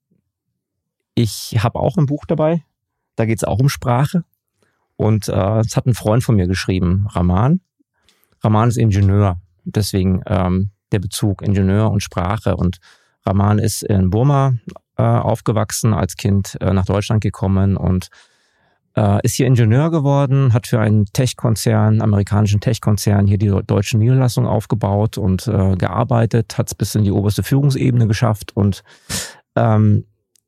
ich habe auch ein Buch dabei, da geht es auch um Sprache. Und äh, es hat ein Freund von mir geschrieben, Raman. Raman ist Ingenieur, deswegen ähm, der Bezug Ingenieur und Sprache. Und Raman ist in Burma äh, aufgewachsen, als Kind äh, nach Deutschland gekommen und Äh, ist hier Ingenieur geworden, hat für einen Tech-Konzern, amerikanischen Tech-Konzern hier die deutsche Niederlassung aufgebaut und äh, gearbeitet, hat es bis in die oberste Führungsebene geschafft und ähm,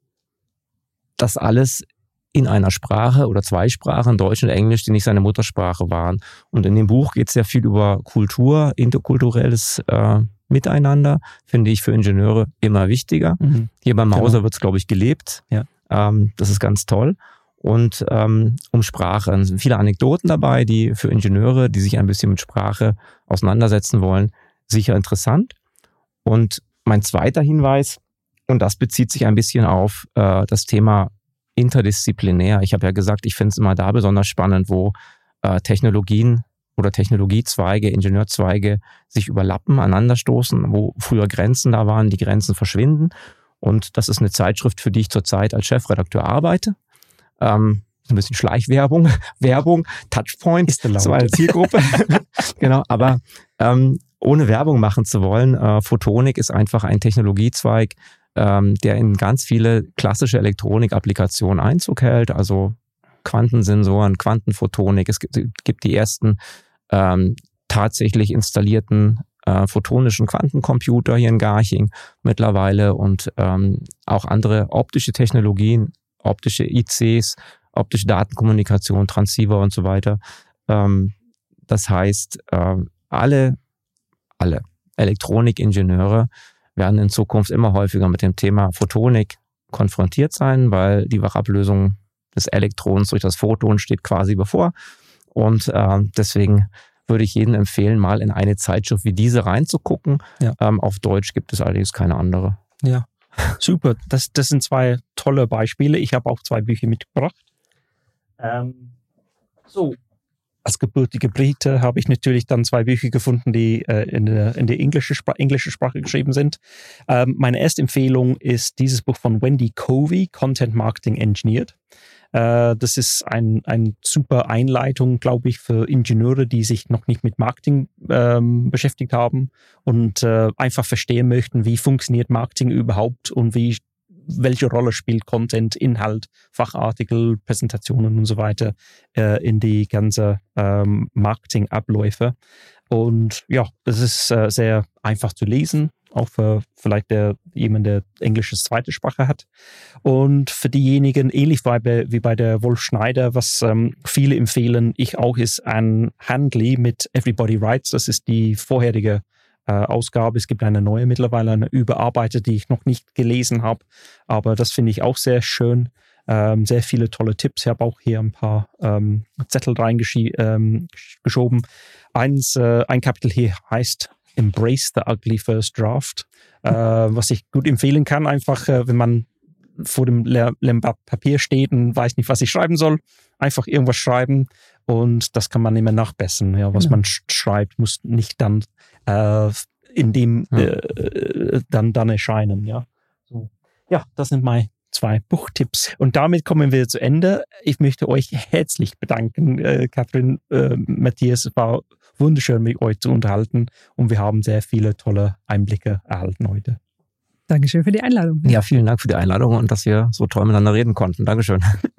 das alles in einer Sprache oder zwei Sprachen, Deutsch und Englisch, die nicht seine Muttersprache waren. Und in dem Buch geht es sehr viel über Kultur, interkulturelles äh, Miteinander, finde ich für Ingenieure immer wichtiger. Mhm. Hier beim Mauser genau. wird es, glaube ich, gelebt. Ja. Ähm, das ist ganz toll. Und ähm, um Sprache. Es sind viele Anekdoten dabei, die für Ingenieure, die sich ein bisschen mit Sprache auseinandersetzen wollen, sicher interessant. Und mein zweiter Hinweis, und das bezieht sich ein bisschen auf äh, das Thema interdisziplinär. Ich habe ja gesagt, ich finde es immer da besonders spannend, wo äh, Technologien oder Technologiezweige, Ingenieurzweige sich überlappen, aneinanderstoßen, wo früher Grenzen da waren, die Grenzen verschwinden. Und das ist eine Zeitschrift, für die ich zurzeit als Chefredakteur arbeite. Ähm, ein bisschen Schleichwerbung, Werbung, Touchpoint, ist so eine Zielgruppe. Genau, aber ähm, ohne Werbung machen zu wollen, äh, Photonik ist einfach ein Technologiezweig, ähm, der in ganz viele klassische Elektronik-Applikationen Einzug hält, also Quantensensoren, Quantenphotonik. Es gibt, gibt die ersten ähm, tatsächlich installierten äh, photonischen Quantencomputer hier in Garching mittlerweile und ähm, auch andere optische Technologien, optische I Cs, optische Datenkommunikation, Transceiver und so weiter. Ähm, das heißt, äh, alle, alle Elektronikingenieure werden in Zukunft immer häufiger mit dem Thema Photonik konfrontiert sein, weil die Wachablösung des Elektrons durch das Photon steht quasi bevor. Und äh, deswegen würde ich jedem empfehlen, mal in eine Zeitschrift wie diese reinzugucken. Ja. Ähm, auf Deutsch gibt es allerdings keine andere. Ja. Super, das, das sind zwei tolle Beispiele. Ich habe auch zwei Bücher mitgebracht. Ähm, so, als gebürtige Brite habe ich natürlich dann zwei Bücher gefunden, die äh, in der, in der englische, Spra- englische Sprache geschrieben sind. Ähm, meine erste Empfehlung ist dieses Buch von Wendy Covey, Content Marketing Engineered. Äh, das ist ein, ein super Einleitung, glaube ich, für Ingenieure, die sich noch nicht mit Marketing ähm, beschäftigt haben und äh, einfach verstehen möchten, wie funktioniert Marketing überhaupt und wie welche Rolle spielt Content, Inhalt, Fachartikel, Präsentationen und so weiter äh, in die ganze ähm, Marketingabläufe. Und ja, es ist äh, sehr einfach zu lesen, auch für vielleicht der, jemand, der Englisch als zweite Sprache hat. Und für diejenigen, ähnlich wie bei, wie bei der Wolf Schneider, was ähm, viele empfehlen, ich auch, ist ein Handley mit Everybody Writes. Das ist die vorherige äh, Ausgabe. Es gibt eine neue mittlerweile, eine überarbeitete, die ich noch nicht gelesen habe. Aber das finde ich auch sehr schön. Ähm, sehr viele tolle Tipps. Ich habe auch hier ein paar ähm, Zettel reingeschoben. Ähm, Eins, äh, ein Kapitel hier heißt Embrace the Ugly First Draft, äh, was ich gut empfehlen kann, einfach äh, wenn man vor dem leeren Papier steht und weiß nicht, was ich schreiben soll, einfach irgendwas schreiben und das kann man immer nachbessern. Ja, was genau. man sch- schreibt, muss nicht dann äh, in dem ja. äh, dann, dann erscheinen. Ja, so. Ja, das sind meine zwei Buchtipps. Und damit kommen wir zu Ende. Ich möchte euch herzlich bedanken, äh, Katrin, äh, Matthias. Es war wunderschön, mit euch zu unterhalten und wir haben sehr viele tolle Einblicke erhalten heute. Dankeschön für die Einladung. Ja, vielen Dank für die Einladung und dass wir so toll miteinander reden konnten. Dankeschön.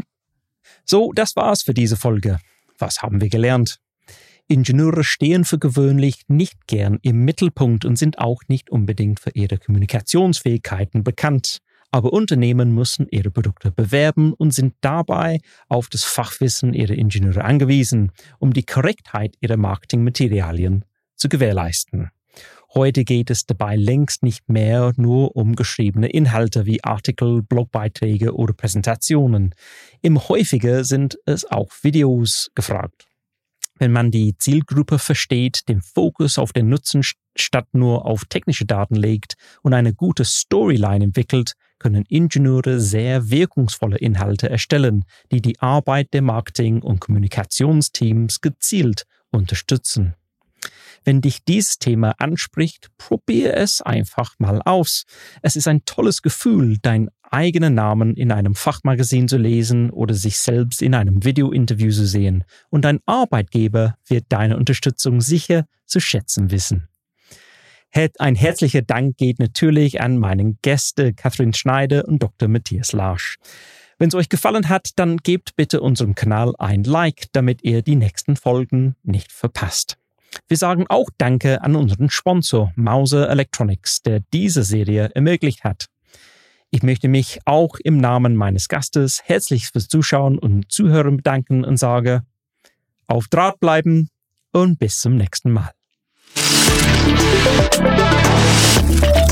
So, das war's für diese Folge. Was haben wir gelernt? Ingenieure stehen für gewöhnlich nicht gern im Mittelpunkt und sind auch nicht unbedingt für ihre Kommunikationsfähigkeiten bekannt. aber Unternehmen müssen ihre Produkte bewerben und sind dabei auf das Fachwissen ihrer Ingenieure angewiesen, um die Korrektheit ihrer Marketingmaterialien zu gewährleisten. Heute geht es dabei längst nicht mehr nur um geschriebene Inhalte wie Artikel, Blogbeiträge oder Präsentationen. Immer häufiger sind es auch Videos gefragt. Wenn man die Zielgruppe versteht, den Fokus auf den Nutzen statt nur auf technische Daten legt und eine gute Storyline entwickelt, können Ingenieure sehr wirkungsvolle Inhalte erstellen, die die Arbeit der Marketing- und Kommunikationsteams gezielt unterstützen. Wenn dich dieses Thema anspricht, probier es einfach mal aus. Es ist ein tolles Gefühl, deinen eigenen Namen in einem Fachmagazin zu lesen oder sich selbst in einem Videointerview zu sehen. Und dein Arbeitgeber wird deine Unterstützung sicher zu schätzen wissen. Ein herzlicher Dank geht natürlich an meinen Gäste Katrin Schneider und Doktor Matthias Larsch. Wenn es euch gefallen hat, dann gebt bitte unserem Kanal ein Like, damit ihr die nächsten Folgen nicht verpasst. Wir sagen auch Danke an unseren Sponsor Mouser Electronics, der diese Serie ermöglicht hat. Ich möchte mich auch im Namen meines Gastes herzlich fürs Zuschauen und Zuhören bedanken und sage, auf Draht bleiben und bis zum nächsten Mal.